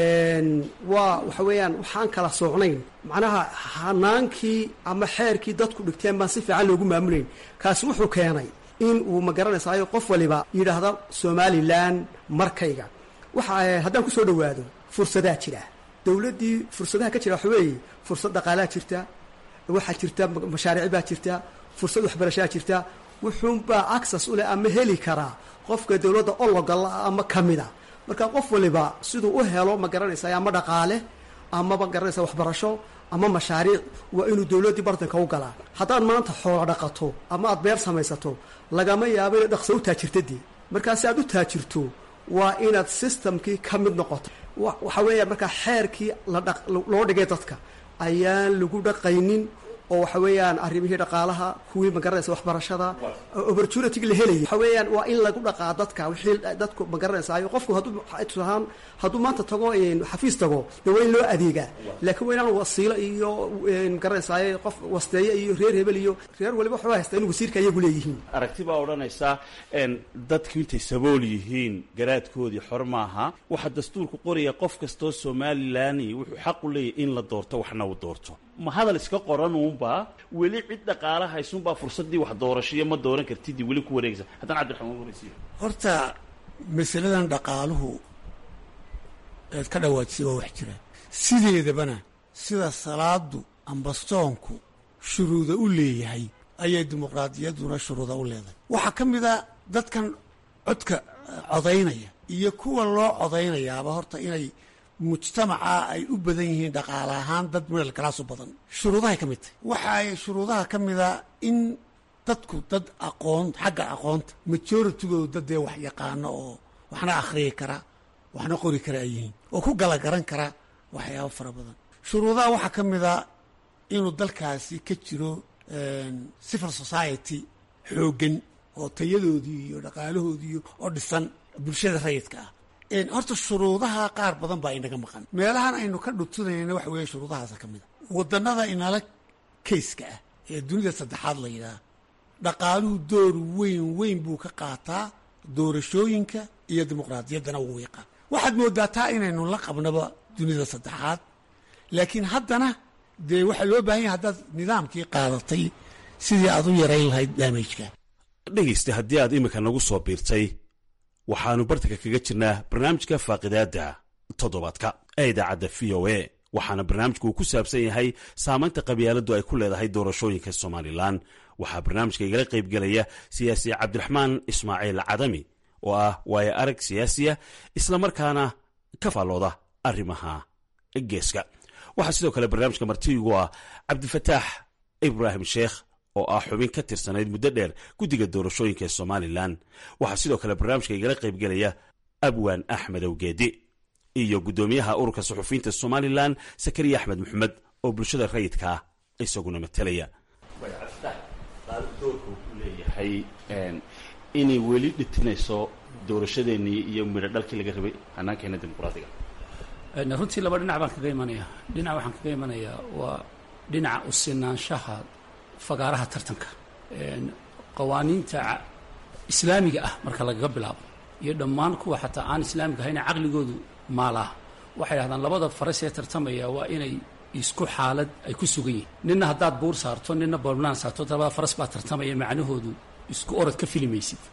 waa waxa weeyaan waxaan kala soocnayn macnaha hanaankii ama xeerkii dadku dhigteen baan si fiican loogu maamulayn kaasi wuxuu keenay in uu ma garanaysaayo qof waliba yidhaahda somalilan markayga waxa haddaan ku soo dhowaado fursadaa jira dawladdii fursadaha ka jira waxa weeye fursad dhaqaalaa jirta waxaa jirta mashaariic baa jirta fursad waxbarashaa jirta wuxuunbaa access u leh ama heli karaa qofka dawladda ologala ama ka mida marka qof waliba siduu u helo ma garanaysaa ama dhaqaale amaba garanaysa waxbarasho ama mashaariic waa inuu dawladdii bartanka u galaa haddaad maanta xoolo dhaqato ama aad beer samaysato lagama yaabo inaad dhaqso u taajirtadii markaa si aad u taajirto waa inaad systemkii ka mid noqoto waxa weeyaan markaa xeerkii loo dhigay dadka ayaan lagu dhaqaynin oo waxa weeyaan arrimihii dhaqaalaha kuwii ma garanaysa waxbarashada opportunity la helaya waxa weeyaan waa in lagu dhaqaa dadka wixii dadku ma garanaysaa qofku hadduu tusahaan hadduu maanta tago xafiis tago dee waa in loo adeegaa laakiin waa inaan wasiilo iyo ma garanaysaa qof wasteeye iyo reer hebel iyo reer waliba waxaa haystaa in wasiirka iyagu leeyihiin aragti baa odhanaysaa dadku intay sabool yihiin garaadkoodii xor maaha waxaa dastuurku qoraya qof kastoo somalilan wuxuu xaq u leeyahay in la doorto waxna uu doorto ma hadal iska qoranuunbaa weli cid dhaqaala haysuunbaa fursaddii wax doorashiyo ma dooran kartidii weli ku wareegaysa haddaan cabdiraxmaan waraysiyo horta masaladan dhaqaaluhu eed ka dhawaajisay waa wax jira sideedabana sida salaadu amba soonku shuruuda u leeyahay ayay dimuqraadiyadduna shuruuda u leedahay waxaa ka mid a dadkan codka codaynaya iyo kuwa loo codaynayaaba horta inay mujtamaca ay u badan yihiin dhaqaale ahaan dad middle class u badan shuruudahay ka mid tahay waxa ay shuruudaha ka mida in dadku dad aqoon xagga aqoonta majoritygoodu dad dee wax yaqaano oo waxna akhriyi kara waxna qori kara ay yihiin oo ku gala garan kara waxyaabo fara badan shuruudaha waxaa ka mida inuu dalkaasi ka jiro civil society xooggan oo tayadoodii iyo dhaqaalahoodii oo dhisan bulshada rayidka ah horta shuruudaha qaar badan baa inaga maqan meelahan aynu ka dhutunayna waxa weeye shuruudahaasa ka mid a wadannada inala kayska ah ee dunida saddexaad la yidhaha dhaqaaluhu door weyn weyn buu ka qaataa doorashooyinka iyo dimuqraadiyaddana ugu yaqaan waxaad moodaa taa inaynu la qabnaba dunida saddexaad laakiin haddana dee waxaa loo baahan yahay haddaad nidaamkii qaadatay sidii aad u yarayn lahayd daamajka dhegaysta haddii aad iminka nagu soo biirtay waxaannu bartanka kaga jirnaa barnaamijka faaqidaadda toddobaadka ee idaacadda v o a waxaana barnaamijku uu ku saabsan yahay saamaynta qabyaaladdu ay ku leedahay doorashooyinka somalilan waxaa barnaamijka igala qaybgelaya siyaasi cabdiraxmaan ismaaciil cadami oo ah waayo arag siyaasiya islamarkaana ka faallooda arrimaha geeska waxaa sidoo kale barnaamijka martiigu ah cabdifataax ibraahim sheekh oo ah xubin ka tirsanayd muddo dheer guddiga doorashooyinka ee somalilan waxaa sidoo kale barnaamijka igala qaybgelaya abwaan axmed awgeedi iyo guddoomiyaha ururka suxufiyiinta somalilan sakariya axmed maxamed oo bulshada rayidkaa isaguna matalaya doorka wuxuu leeyahay inay weli dhitinayso doorashadeennii iyo midho dhalkii laga rabay hanaankeena dimuqraadiga runtii laba dhinac baan kaga imanaya dhinac waxaan kaga imanayaa waa dhinaca u sinaanshaha fagaaraha tartanka qawaaniinta islaamiga ah marka lagaga bilaabo iyo dhammaan kuwa xataa aan islaamiga ahayna caqligoodu maalaa waxay dhahdaan labada faras ee tartamaya waa inay isku xaalad ay ku sugan yihiin ninna haddaad buur saarto ninna bolnaan saarto labada faras baa tartamaya macnahoodu isku orod ka filimaysid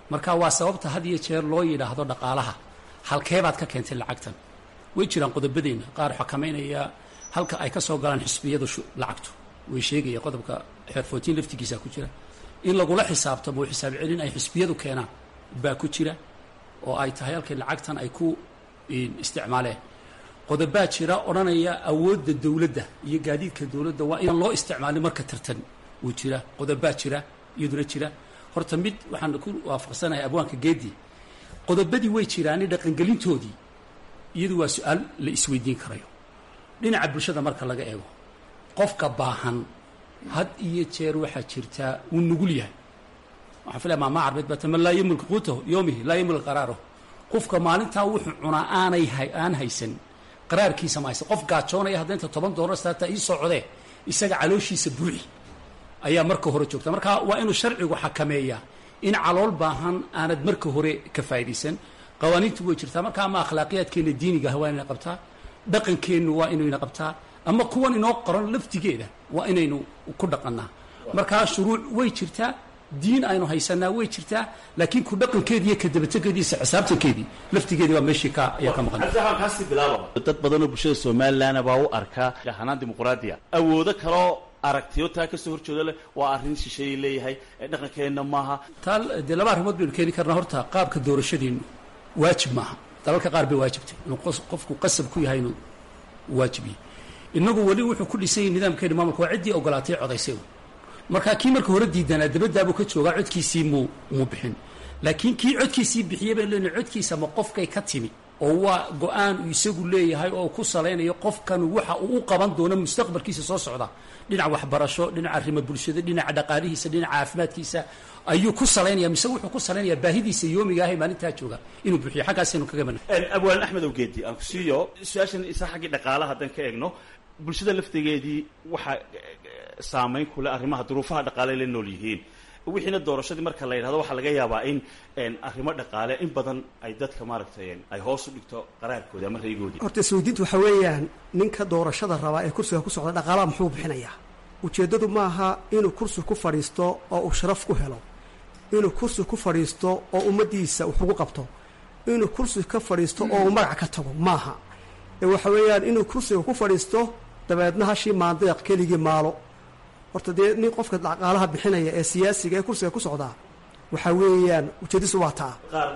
marka waa sababta had iyo jeer loo yidhaahdo dhaqaalaha halkeebaad ka keentay lacagtan way jiraan qodobadeenna qaar xakamaynaya halka ay ka soo galaan xisbiyada lacagtu way sheegaya qodobka xeer fourteen laftigiisa ku jira in lagula xisaabtamo xisaab celin ay xisbiyadu keenaan baa ku jira oo ay tahay halkay lacagtan ay ku isticmaaleen qodobaa jira odhanaya awoodda dawladda iyo gaadiidka dawladda waa inaan loo isticmaalin marka tartan uu jira qodobaa jira iyaduna jira horta mid waxaan ku waafaqsanahay abwaanka geedi qodobadii way jiraan dhaqangelintoodii iyadu waa su-aal la isweydiin karayo dhinaca bulshada marka laga eego qofka baahan had iyo jeer waxaa jirtaa wuu nugul yahay waxaan filaya maama carbeed baa tama laa yamulka quutahu yoomihi laa yamulka qaraarahu qofka maalintaa wuxuu cunaa aanay aan haysan qaraarkiisa ma haysan qof gaajoonaya hadda inta toban doolar saata ii socodee isaga calooshiisa buuxi ayaa marka hore joogta marka waa inuu sharcigu xakameeyaa in calool baahan aanad marka hore ka faa'iidaysan qawaaniintu way jirtaa marka ama akhlaaqiyaadkeena diiniga waa inay qabtaa dhaqankeennu waa inayna qabtaa ama kuwan inoo qoran laftigeeda waa inaynu ku dhaqannaa markaa shuruuc way jirtaa diin aynu haysanaa way jirtaa laakiin ku dhaqankeedii iyo kadabategeediisa xisaabtankeedii laftigeedii waa meeshii ka ayaa ka maqan kaasi bilaabo dad badan oo bulshada Soomaaliland baa u arkaa hanaan dimuqraadiya awoodo kale aragtiyo taa ka soo horjeeda leh waa arrin shisheeye leeyahay dhaqankeena maaha tal de laba arrimood baynu keeni karnaa horta qaabka doorashadiinu waajib maaha dalalka qaar bay waajibtay inuu qofku qasab ku yahay inuu waajibiyo inagu wali wuxuu ku dhisay nidaamkeena maamulka waa ciddii ogolaatay codaysay marka kii marka hore diidanaa dabadaabuu ka joogaa codkiisii muu muu bixin laakiin kii codkiisii bixiyey baan leenahay codkiisa ma qofkay ka timi oo waa go-aan uu isagu leeyahay oo ku salaynayo qofkan waxa uu u qaban doono mustaqbalkiisa soo socda dhinaca waxbarasho dhinaca arrimo bulshada dhinaca dhaqaalihiisa dhinaca caafimaadkiisa ayuu ku salaynaya mise wuxuu ku salaynayaa baahidiisa yoomiga ah ee maalintaa jooga inuu bixiyo xaggaasaynu kaga mana abwaan axmed awgeedi aan ku siiyo su-aashan isa xaggii dhaqaalaha haddaan ka eegno bulshada laftigeedii waxaa saamayn ku leh arrimaha duruufaha dhaqaale la nool yihiin wixiina doorashadii marka la yidhahdo waxaa laga yaabaa in arrimo dhaqaale in badan ay dadka maaragtay ay hoos u dhigto qaraarkooda ama raygoodii horta isweydiintu waxaa weeyaan ninka doorashada rabaa ee kursiga ku socda dhaqaalaha muxuu bixinayaa ujeeddadu maaha inuu kursi ku fadhiisto oo uu sharaf ku helo inuu kursi ku fadhiisto oo ummaddiisa wax ugu qabto inuu kursi ka fadhiisto oo uu magac ka tago maaha ee waxa weeyaan inuu kursiga ku fadhiisto dabeedna hashii maandeeq keligii maalo horta dee nin qofka dhaqaalaha bixinaya ee siyaasiga ee kursiga ku socdaa waxaa weeyaan ujeedadiisu waa taa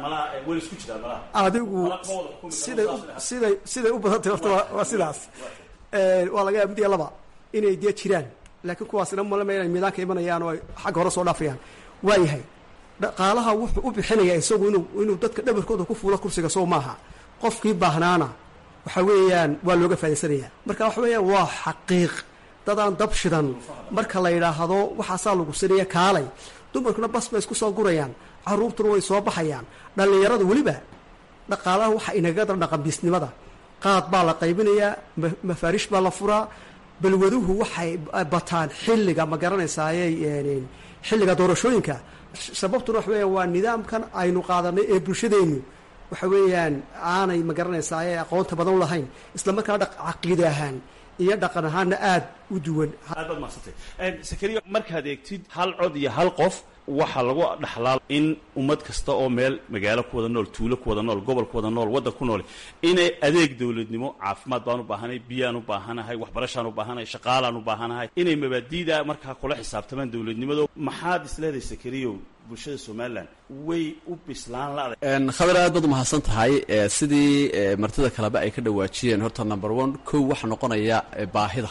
adigu siday siday siday u badantay horta waa sidaas waa laga yaaba mid iyo laba inay dee jiraan laakiin kuwaasina malama inay miidaanka imanayaan oo ay xagga hore soo dhaafayaan waayahay dhaqaalaha wuxuu u bixinayaa isagu inuu inuu dadka dhabarkooda ku fuulo kursiga sow maaha qofkii baahnaana waxa weeyaan waa looga faa'iidaysanayaa marka waxa weeyaan waa xaqiiq dadaan dab shidan marka la yidhaahdo waxaasaa lagu sinaya kaalay dumarkuna bas bay isku soo gurayaan carruurtuna way soo baxayaan dhallinyaradu weliba dhaqaalaha waxa inaga dar dhaqanbiisnimada qaad baa la qaybinayaa mafaariish baa la furaa balwaduhu waxay bataan xilliga ma garanaysaaye xilliga doorashooyinka sababtuna waxa weeyaan waa nidaamkan aynu qaadanay ee bulshadeennu waxa weeyaan aanay ma garanaysaaye aqoonta badan u lahayn isla markaana caqiide ahaan iyo dhaqan ahaanna aada u duwan aad baad mahadsantay sakariya markaad eegtid hal cod iyo hal qof waxaa lagu dhaxlaa in ummad kasta oo meel magaalo ku wada nool tuulo ku wada nool gobol ku wada nool waddan ku nool inay adeeg dawladnimo caafimaad baan u baahanahay biyaan u baahanahay waxbarashaan u baahanahay shaqaalaan u baahanahay inay mabaadiida markaa kula xisaabtamaan dawladnimado maxaad isleedahay sakariyow bulshada Soomaaliland way u bislaan la'day een khabar aad baad mahadsan tahay sidii martida kaleba ay ka dhawaajiyeen horta number one kow waxa noqonaya baahida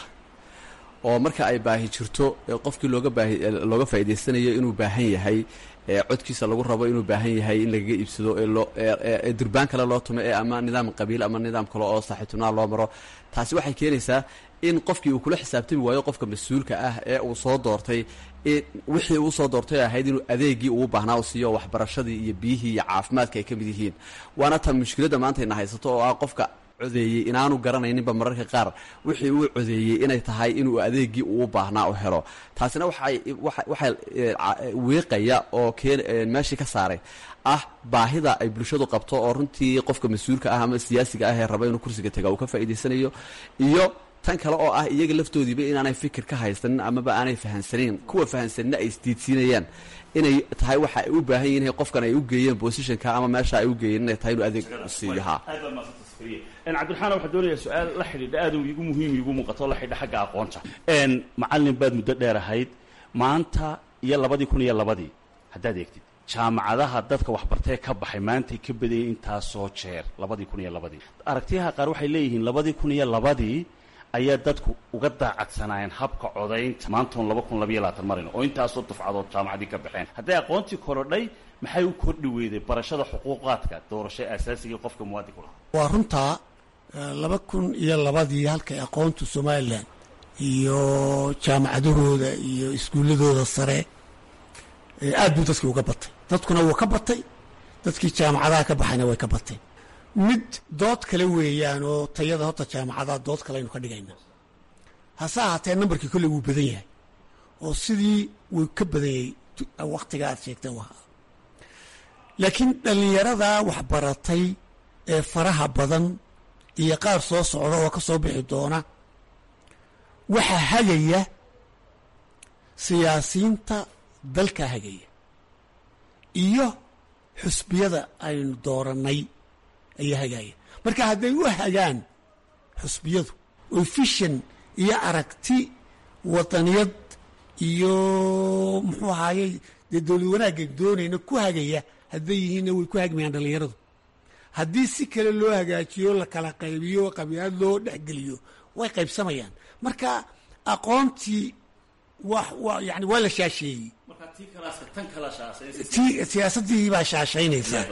oo marka ay baahi jirto qofkii looga baahi looga faa'iideysanayo inuu baahan yahay codkiisa lagu rabo inuu baahan yahay in laga iibsado ee loo durbaan kale loo tumo ee ama nidaam qabiil ama nidaam kale oo saaxiibtinimo loo maro taasi waxay keenaysaa in qofkii uu kula xisaabtami waayo qofka mas'uulka ah ee uu soo doortay wixii uu soo doortay ahayd inuu adeegii uu baahnaa u siiyo waxbarashadii iyo biyihii iyo caafimaadka ay ka mid yihiin waana tan mushkiladda maanta ina haysato oo ah qofka codeeyey inaanu garanayninba mararka qaar wixii uu codeeyey inay tahay inuu adeegii uu baahnaa u helo taasina waxay waxay weeqaya oo keen meeshii ka saaray ah baahida ay bulshadu qabto oo runtii qofka mas'uulka ah ama siyaasiga ah ee raba inuu kursiga taga uu ka faa'iideysanayo iyo tan kale oo ah iyaga laftoodiiba inaanay fikir ka haysanin amaba aanay fahansanayn kuwa fahansanina ay isdiidsiinayaan inay tahay waxa ay u baahan yihiin qofkan ay u geeyeen positionka ama meesha ay u geeyeen inay tahay inuu adeeg u siiyo ha cabdiraxmaan waxaa doonaya su-aal la xidhiidha aad igu muhiim igu muuqato la xidhiidha xagga aqoonta macallin baad muddo dheer ahayd maanta iyo labadii kun iyo labadii haddaad eegtid jaamacadaha dadka waxbartee ka baxay maantay ka badayay intaasoo jeer labadii kun iyo labadii aragtiyaha qaar waxay leeyihiin labadii kun iyo labadii ayaa dadku uga daacadsanaayeen habka codaynta maantoon laba kun labayo labaatan marin oo intaasoo dufcadood jaamacadii ka baxeen hadday aqoontii korodhay maxay u kordhi weyday barashada xuquuqaadka doorasho aasaasigii qofka muwaadinku lahaa waa runtaa laba kun iyo labadii halkay aqoontu somalilan iyo jaamacadahooda iyo iskuulladooda sare aad buu dadkii uga batay dadkuna wuu ka batay dadkii jaamacadaha ka baxayna way ka bateen mid dood kale weeyaan oo tayada horta jaamacadaha dood kale aynu ka dhigaynaa hase ahaatee nambarkii kolley wuu badan yahay oo sidii wuu ka badan yahay wakhtiga aad sheegtay u ahaa laakiin dhallinyarada waxbaratay ee faraha badan iyo qaar soo socda oo ka soo bixi doona waxaa hagaya siyaasiyiinta dalka hagaya iyo xusbiyada aynu doorannay ayaa hagaaya marka hadday u hagaan xusbiyadu oo fishan iyo aragti wadaniyad iyo muxuu ahaayey dee dowlad wanaagga doonayna ku hagaya hadday yihiinna way ku hagmayaan dhallinyaradu haddii si kale loo hagaajiyo la kala qaybiyo qabyaalad loo dhexgeliyo way qaybsamayaan marka aqoontii wa yani waa la shaasheeyey ti siyaasaddii baa shaashaynaysaa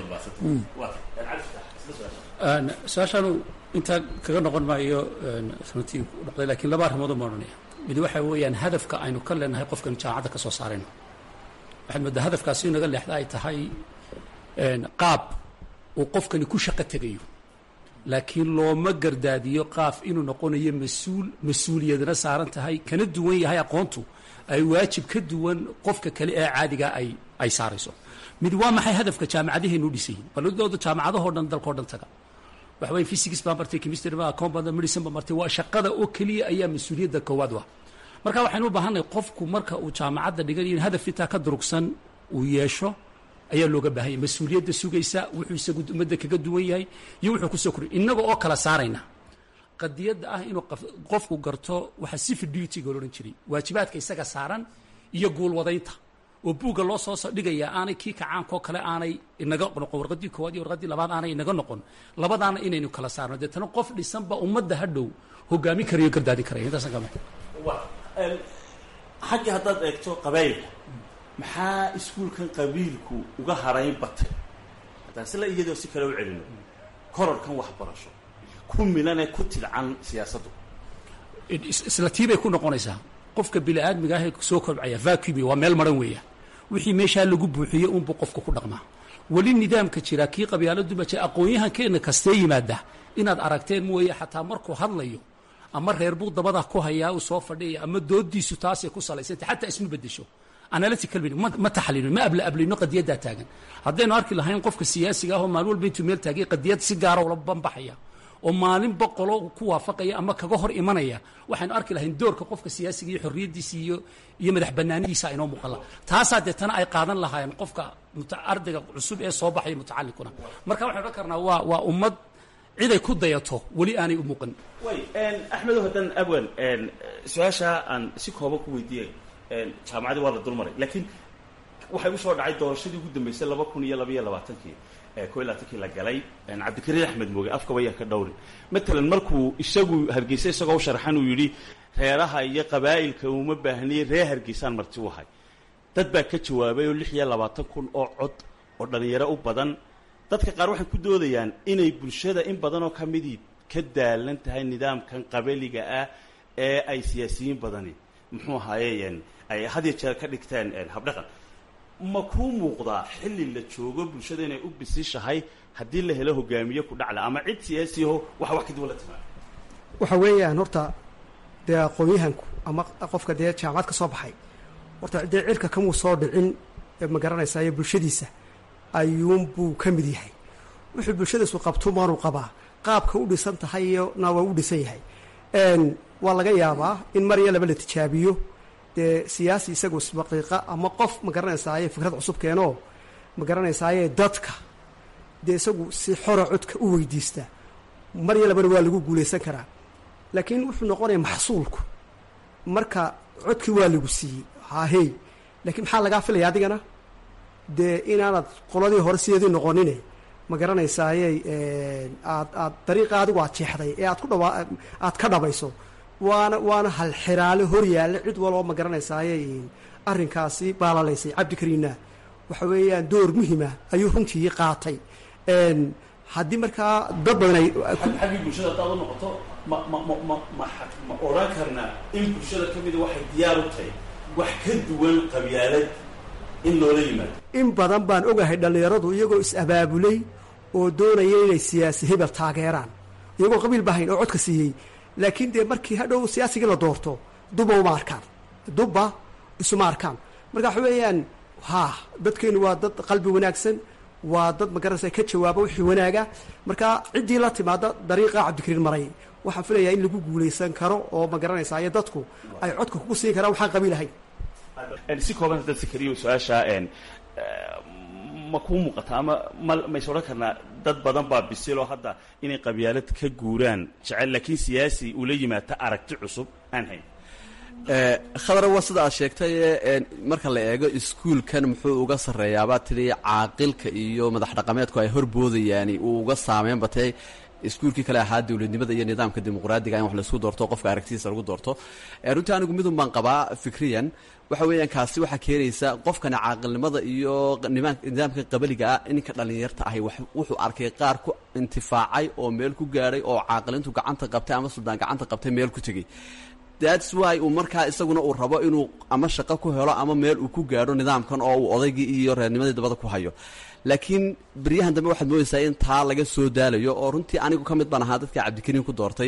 su-aashaanu intaa kaga noqon maayo runtii noqday lakiin laba arrimood ma odhanaya mid waxa weeyaan hadafka aynu ka leenahay qofkan jaamacadda ka soo saarayno waxaad moodaa hadafkaasi inaga leexda ay tahay qaab uu qofkani ku shaqo tegayo laakiin looma gardaadiyo qaaf inuu noqonayo mas-uul mas-uuliyadna saaran tahay kana duwan yahay aqoontu ay waajib ka duwan qofka kale ee caadiga ay ay saarayso mid waa maxay hadafka jaamacadaheenu dhisayiin balladooda jaamacadahoo dhan dalkao dhan taga waxa weeye physics baa martay chemistry baa account baa medicine baa martay waa shaqada oo keliya ayaa mas-uuliyadda koowaad wa marka waxaynu u baahannahay qofku marka uu jaamacadda dhiganayo in hadaf intaa ka durugsan uu yeesho ayaa looga baahanya mas-uuliyadda sugaysa wuxuu isagu ummadda kaga duwan yahay iyo wuxuu kusoo koriy innaga oo kala saarayna qadiyadda ah inuu qofku garto waxa civil duty-ga la odhan jiray waajibaadka isaga saaran iyo guulwadaynta oo buugga loo soo dhigaya aanay kii kacaankoo kale aanay inaga noqon warqaddii koowaad iyo warqaddii labaad aanay inaga noqon labadaana inaynu kala saarno deetana qof dhisanba ummadda hadhow hogaamin karayo gardaadin karaya intaasaan kama xaggii haddaad eegto qabaylka maxaa iskuulkan qabiilku uga harayn batay haddaan sila iyadoo si kale u celino kororkan waxbarasho ku milanee ku tidcan siyaasaddu isla tiibay ku noqonaysaa qofka bini-aadmiga ah ee soo kobcaya vacuumi waa meel maran weeya wixii meeshaa lagu buuxiyo unbuu qofka ku dhaqmaa weli nidaamka jira kii qabyaaladuma jira aqoon-yahankeena kastee yimaada inaad aragteen mooye xataa markuu hadlayo ama reer buu dabada ku hayaa uu soo fadhiyaya ama doodiisu taasay ku salaysantay xataa isma bedesho analytical ma ma taxalino ma abla ablino qadiyaddaa taagan haddaynu arki lahayn qofka siyaasiga ah oo maalin walba intuu meel taagay qadiyad si gaara ula banbaxaya oo maalin boqolo ku waafaqaya ama kaga hor imanaya waxaynu arki lahayn doorka qofka siyaasiga iyo xorriyaddiisa iyo iyo madax bannaanidiisa inoo muuqala taasaa deetana ay qaadan lahaayeen qofka ardayga cusub ee soo baxaya mutacallinkuna marka waxaynu odhan karnaa waa waa ummad ciday ku dayato weli aanay u muuqan way axmedow haddaan abwan su-aashaa aan si kooban ku weydiiyey jaamacadii waa la dulmaray laakiin waxay u soo dhacay doorashadii ugu dambeysay laba kun iyo labaiyo labaatankii ko iyo labaatankii la galay cabdikariin axmed mooge afka wayaan ka dhowri matalan markuu isagu hargeysa isagoo u sharxan uu yidhi reeraha iyo qabaa'ilka uma baahniyey reer hargeysaan marti u ahay dad baa ka jawaabay oo lix iyo labaatan kun oo cod oo dhallinyaro u badan dadka qaar waxay ku doodayaan inay bulshada in badanoo ka midii ka daalan tahay nidaamkan qabaliga ah ee ay siyaasiyiin badani muxuu ahaayeen ay had iyo jeer ka dhigteen habdhaqan ma kuu muuqdaa xilli la joogo bulshada inay u bisishahay haddii la helo hogaamiye ku dhacla ama cid siyaasiyaho waxa wax kadib la timaado waxa weeyaan horta dee aqoon-yahanku ama qofka dee jaamacad ka soo baxay horta dee cirka kamuu soo dhicin ma garanaysaa iyo bulshadiisa ayuunbuu ka mid yahay wuxuu bulshadiisu qabto maanuu qabaa qaabka u dhisan tahay iyo na waa u dhisan yahay waa laga yaabaa in mar iyo laba la tijaabiyo dee siyaasi isagu isbaqiiqa ama qof ma garanaysaaye fikrad cusub keenoo ma garanaysaaye dadka dee isagu si xora codka u weydiista mar iyo labana waa lagu guulaysan karaa laakiin wuxuu noqonayaa maxsuulku marka codkii waa lagu siiyey hahey laakiin maxaa lagaa filaya adigana dee inaanad qoladii hore sideedii noqonine ma garanaysaaye aad aad dariiqa adigu aad jeexday ee aad ku dhawa aad ka dhabayso waana waana halxiraale hor yaalla cid waloo ma garanaysaaye arrinkaasi baalalaysay cabdikariinna waxa weeyaan door muhima ayuu runtii qaatay haddii markaa dad badan ay xaggii bulshada hadaad u noqoto ma ma ma ma ma ma odhan karnaa in bulshada ka mida waxay diyaar u tahay wax ka duwan qabyaalad in loola yimaado in badan baan ogahay dhallinyaradu iyagoo is-abaabulay oo doonaya inay siyaasi hebel taageeraan iyagoo qabiil bahayn oo codka siiyey laakiin dee markii hadhow siyaasigii la doorto dubba uma arkaan dubba isuma arkaan marka waxa weeyaan ha dadkeenu waa dad qalbi wanaagsan waa dad magaranaysa ka jawaaba wixii wanaaga marka ciddii la timaada dariiqa cabdikariin maray waxaan filayaa in lagu guulaysan karo oo ma garanaysaa iyo dadku ay codka kugu siin karaan waxaan qabiil ahayn si kooban haddaad sakariyo su-aasha ma kuu muuqata ama ma mays odhan karnaa dad badan baa bisiloo hadda inay qabyaalad ka guuraan jecel laakiin siyaasi ula yimaata aragti cusub aan hayn khadar waa sida aad sheegtay marka la eego iskuulkan muxuu uga sarreeyaabaa tidhi caaqilka iyo madax dhaqameedku ay horboodayaani uu uga saameyn batay iskuulkii kale ahaa dowladnimada iyo nidaamka dimuqraadiga in wax laisku doorto qofka aragtidiisa lagu doorto runtii anigu midun baan qabaa fikriyan waxa weeyaan kaasi waxaa keenaysa qofkana caaqilnimada iyo nidaamka qabaliga ah ninka dhallinyarta ahi wuxuu arkay qaar ku intifaacay oo meel ku gaadhay oo caaqilintu gacanta qabtay ama suldaan gacanta qabtay meel ku tegey that's why uu markaa isaguna uu rabo inuu ama shaqo ku helo ama meel uu ku gaadho nidaamkan oo uu odaygii iyo reernimadii dabada ku hayo laakiin beryahan dambe waxaad moodaysaa in taa laga soo daalayo oo runtii anigu ka mid baan ahaa dadka cabdikariin ku doortay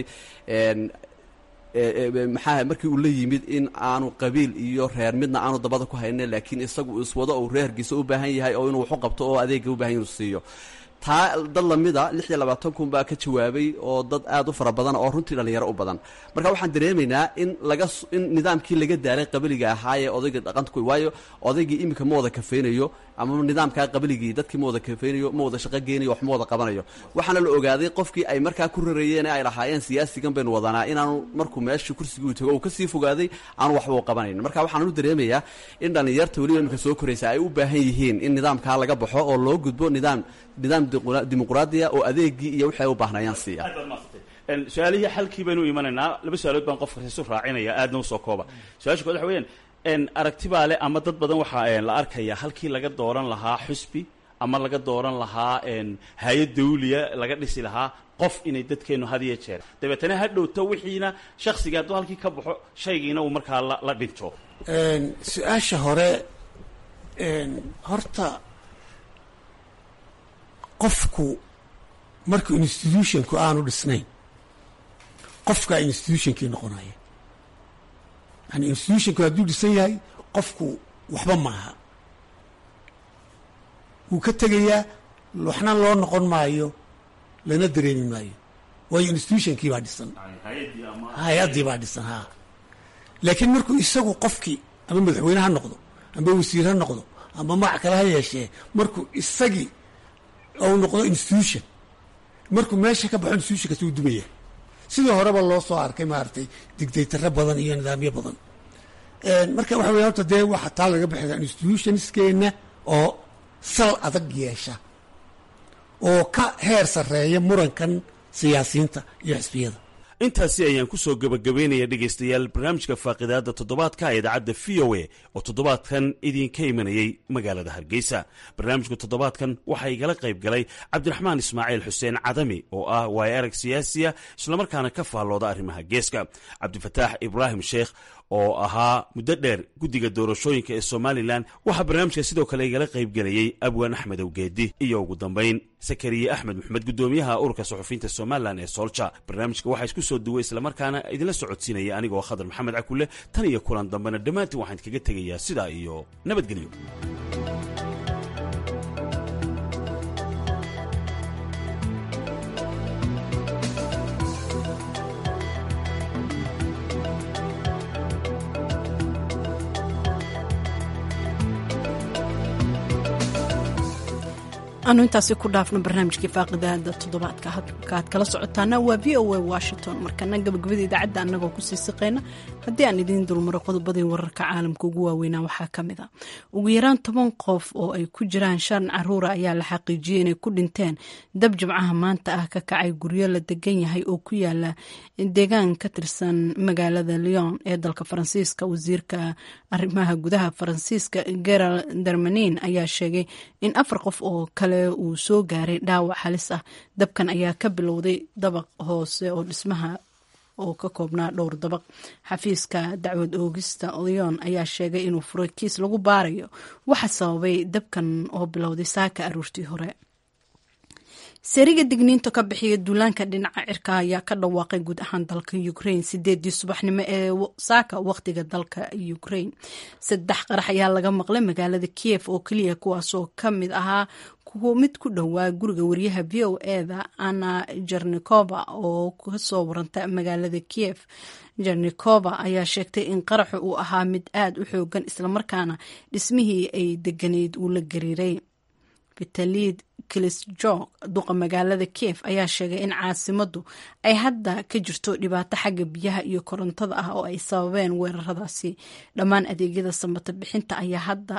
maxaa markii uu la yimid in aanu qabiil iyo reer midna aanu dabada ku haynin laakiin isagu iswado uu reerkiisa u baahan yahay oo inuu waxu qabto oo adeega u baahan inuu siiyo taa dad lamida lix iyo labaatan kun baa ka jawaabay oo dad aad u fara badan oo runtii dhallinyaro u badan marka waxaan dareemaynaa in laga in nidaamkii laga daalay qabiliga ahaayee odayga dhaqantaku waayo odaygii iminka ma wada kafaynayo ama nidaamkaa qabiligii dadkii ma wada kafaynayo ma wada shaqo geynayo wax ma wada qabanayo waxaana la ogaaday qofkii ay markaa ku rareeyeen ay lahaayeen siyaasigan baynu wadanaa inaanu markuu meeshii kursigii u tago uu kasii fogaaday aanu waxba u qabanayn marka waxaan u dareemayaa in dhallinyarta weliba iminka soo koraysa ay u baahan yihiin in nidaamkaa laga baxo oo loo gudbo nidaam nidaam dimuqraadiya oo adeegii iyo wixii ay u baahnayaan siiya su-aalihii xalkii baynu imanaynaa laba su-aalood baan qofka isu raacinaya aadna usoo kooba su-aasha kood waxa weyaan aragti baa le ama dad badan waxaa la arkaya halkii laga dooran lahaa xusbi ama laga dooran lahaa hay-ad dawliya laga dhisi lahaa qof inay dadkeennu had iyo jeer dabeetana ha dhowto wixiina shaksiga hadduu halkii ka baxo shaygiina uu markaa la dhinto su-aasha hore horta qofku markuu institutionku aanu dhisnayn qofkaa institutionkii noqonaya yani institutionku hadduu dhisan yahay qofku waxba maaha wuu ka tegayaa waxna loo noqon maayo lana dareemi maayo waayo institutionkii baa dhisan hay-addii baa dhisan ha laakiin markuu isagu qofkii ama madaxweyne ha noqdo ama wasiir ha noqdo ama magac kale ha yeeshee markuu isagii ou noqdo institution markuu meesha ka baxo institutionkaasi uu dumaya sidii horeba loo soo arkay maaragtay digdaytaro badan iyo nidaamyo badan marka waxa weya horta dee waxa taa laga baxaya institutionskeenna oo sal adag yeesha oo ka heer sarreeya murankan siyaasiyiinta iyo xisbiyada intaasi ayaan ku soo gebagabaynaya dhegaystayaal barnaamijka faaqidaadda toddobaadka ee idaacadda v o a oo toddobaadkan idinka imanayay magaalada hargeysa barnaamijka toddobaadkan waxaa igala qayb galay cabdiraxmaan ismaaciil xuseen cadami oo ah waayo arag siyaasiya islamarkaana ka faallooda arrimaha geeska cabdifataax ibraahim sheekh oo ahaa muddo dheer guddiga doorashooyinka ee somalilan waxaa barnaamijka sidoo kale igala qaybgelayey abwaan axmed awgeedi iyo ugu dambayn sakariye axmed maxamed guddoomiyaha ururka suxufiyiinta somalilan ee soolja barnaamijka waxaa isku soo duway islamarkaana idinla socodsiinaya anigoo khadar maxamed cakule tan iyo kulan dambena dhammaantiin waxaan idkaga tegayaa sidaa iyo nabadgelyo anu intaasi ku dhaafno barnaamijkii faaqidaada toddobaadka halkaad kala socotaana waa v o a washington markana gabagabada idaacadda annagoo kusii siqeyna haddii aan idiin dulmaro qodobadii wararka caalamka ugu waaweynaa waxaa ka mid a ugu yaraan toban qof oo ay ku jiraan shan caruura ayaa la xaqiijiyey inay ku dhinteen dab jimcaha maanta ah ka kacay guryo la degan yahay oo ku yaala deegaan ka tirsan magaalada lyon ee dalka faransiiska. wasiirka arrimaha gudaha faransiiska gerald darmanin ayaa sheegay in afar qof oo kale uu soo gaaray dhaawac halis ah. dabkan ayaa ka bilowday dabaq hoose oo dhismaha oo ka koobnaa dhowr dabaq. xafiiska dacwad oogista lyon ayaa sheegay inuu furay kiis lagu baarayo waxa sababay dabkan oo bilowday saaka aroortii hore. sariga digniinta ka bixiya duulaanka dhinaca cirka ayaa ka dhawaaqay guud ahaan dalka Ukraine sideedii subaxnimo ee saaka waqtiga dalka Ukraine. saddex qarax ayaa laga maqlay magaalada Kiev oo kaliya kuwaasoo ka mid ahaa kuwa mid ku dhowaa guriga wariyaha V O A-da Anna Jarnikova oo ka soo waranta magaalada Kiev. Jarnikova ayaa sheegtay in qaraxu uu ahaa mid aad u xoogan islamarkaana dhismihii ay deganeyd uu la gariiray. Vitalid Klitschko duqa magaalada Kiev ayaa sheegay in caasimadu ay hadda ka jirto dhibaato xagga biyaha iyo korontada ah oo ay sababeen weeraradaasi. dhammaan adeegyada samata bixinta ayaa hadda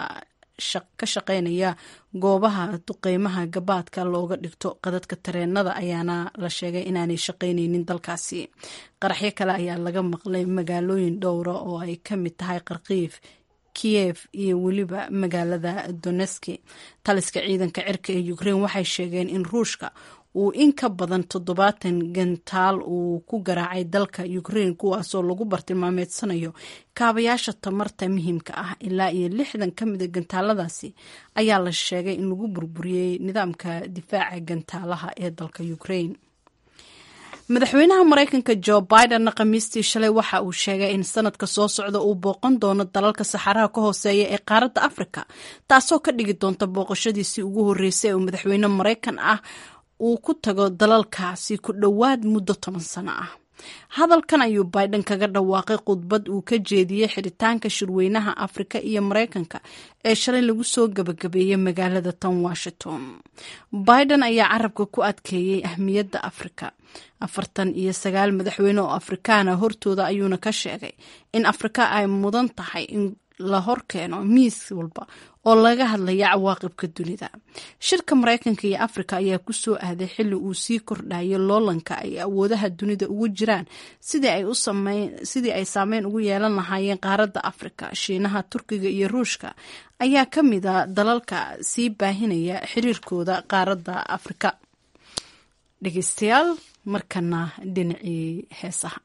ka shaqeynaya goobaha duqeymaha gabaadka looga dhigto qadadka tareenada ayaana la sheegay inaanay shaqeyneynin dalkaasi. qaraxyo kale ayaa laga maqlay magaalooyin dhowra oo ay ka mid tahay Kharkiv, Kiev iyo weliba magaalada Donetsk. taliska ciidanka cirka ee Ukraine waxay sheegeen in Ruushka uu in ka badan toddobaatan gantaal uu ku garaacay dalka Ukraine kuwaasoo lagu bartilmaameedsanayo kaabayaasha tamarta muhiimka ah. ilaa iyo lixdan ka mid a gantaaladaasi ayaa la sheegay in lagu burburiyey nidaamka difaaca gantaalaha ee dalka Ukraine. madaxweynaha Mareykanka Joe Biden khamiistii shalay waxa uu sheegay in sanadka soo socda uu booqan doono dalalka saxaraha ka hooseeya ee qaaradda Afrika, taasoo ka dhigi doonta booqashadiisii ugu horeysay oo madaxweyne Mareykan ah uu ku tago dalalkaasi ku dhowaad muddo toban sano ah. hadalkan ayuu Biden kaga dhawaaqay khudbad uu ka jeediyey xiritaanka shirweynaha Afrika iyo Mareykanka ee shalay lagu soo gabagabeeyey magaalada tan Washington. Biden ayaa carabka ku adkeeyey ahmiyadda Afrika. afartan iyo sagaal madaxweyne oo Afrikaan ah hortooda ayuuna ka sheegay in Afrika ay mudan tahay in la horkeeno miis walba oo laga hadlaya cawaaqibka dunida. shirka Mareykanka iyo Afrika ayaa ku soo aaday xilli uu sii kordhayo loolanka ay awoodaha dunida ugu jiraan sidii ay u sameyn sidii ay saameyn ugu yeelan lahaayeen qaaradda Afrika. Shiinaha, Turkiga iyo Ruushka ayaa ka mid ah dalalka sii baahinaya xiriirkooda qaaradda Afrika. dhegeystayaal markana dhinacii heesaha.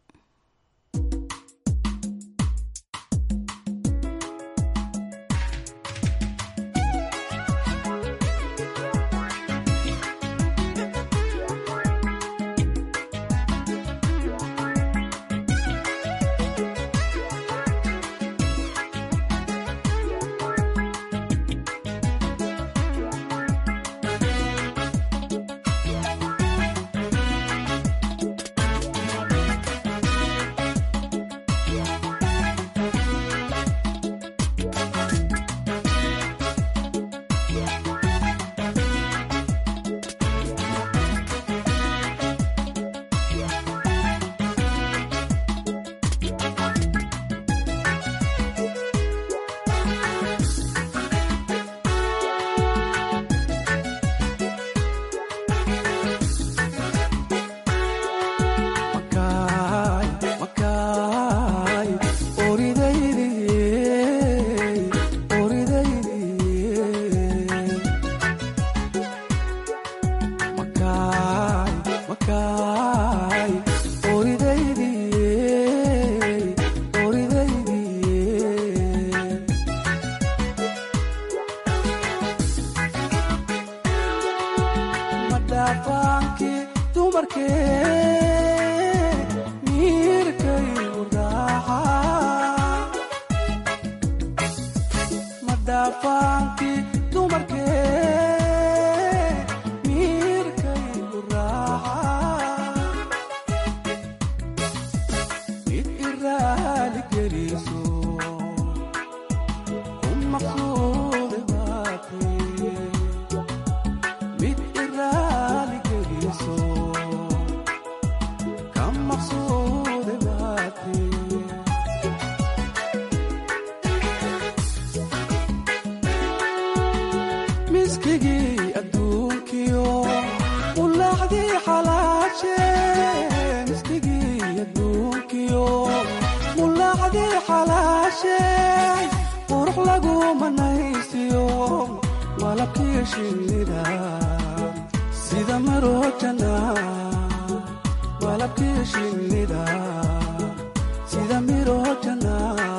mulaacdii xalaashay qurux lagu manaysiyo malabkii shinnida sida marojana malabkii shinnida sida mirojana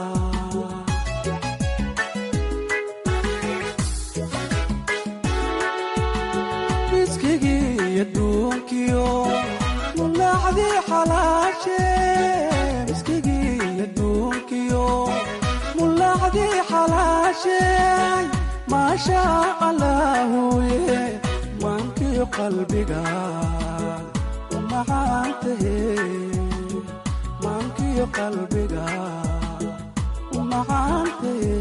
miskigii adduunkiyo mulaacdii xalaashay miskigii adduunkiyo mulaacdii xalaashay maasha allaahuye maankiyo qalbiga umacaantahe maankiyo qalbiga umacaantahe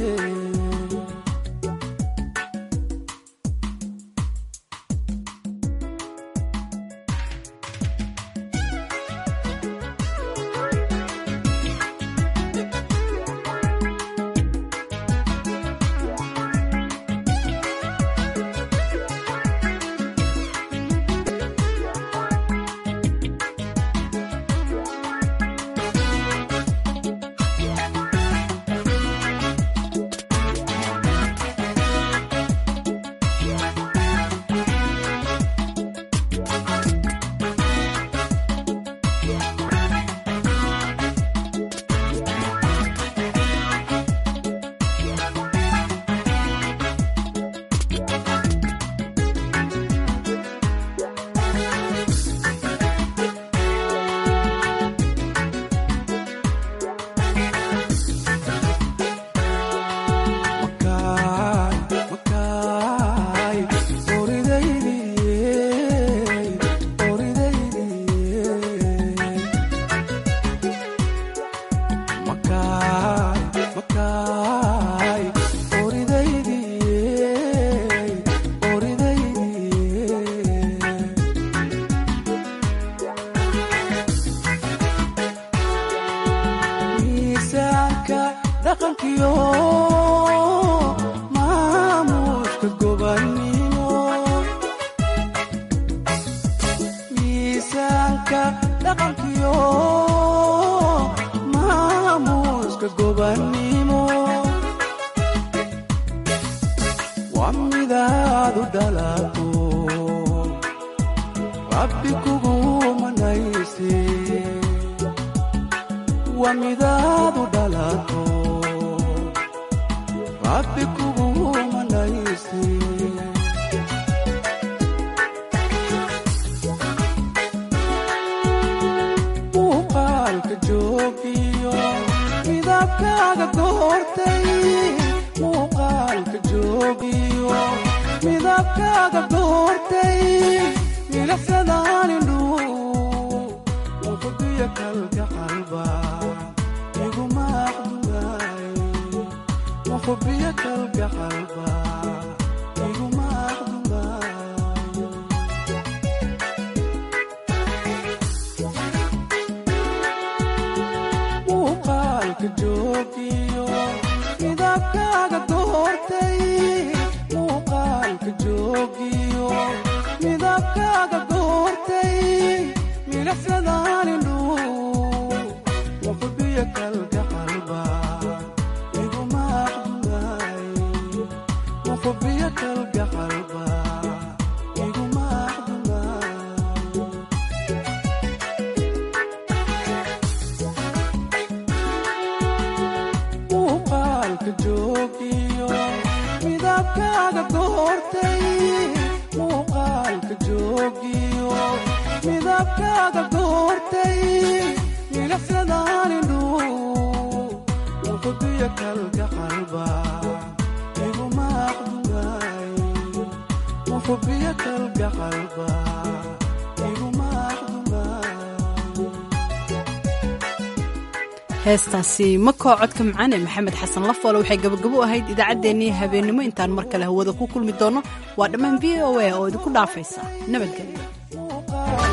heestaasi makoo codka macaan ee maxamed xasan lafoole waxay gabagabo ahayd idaacaddeenii habeennimo intaan mar kale hawada ku kulmi doonno waa dhammaan v o a oo idinku dhaafaysa nabadgelyo.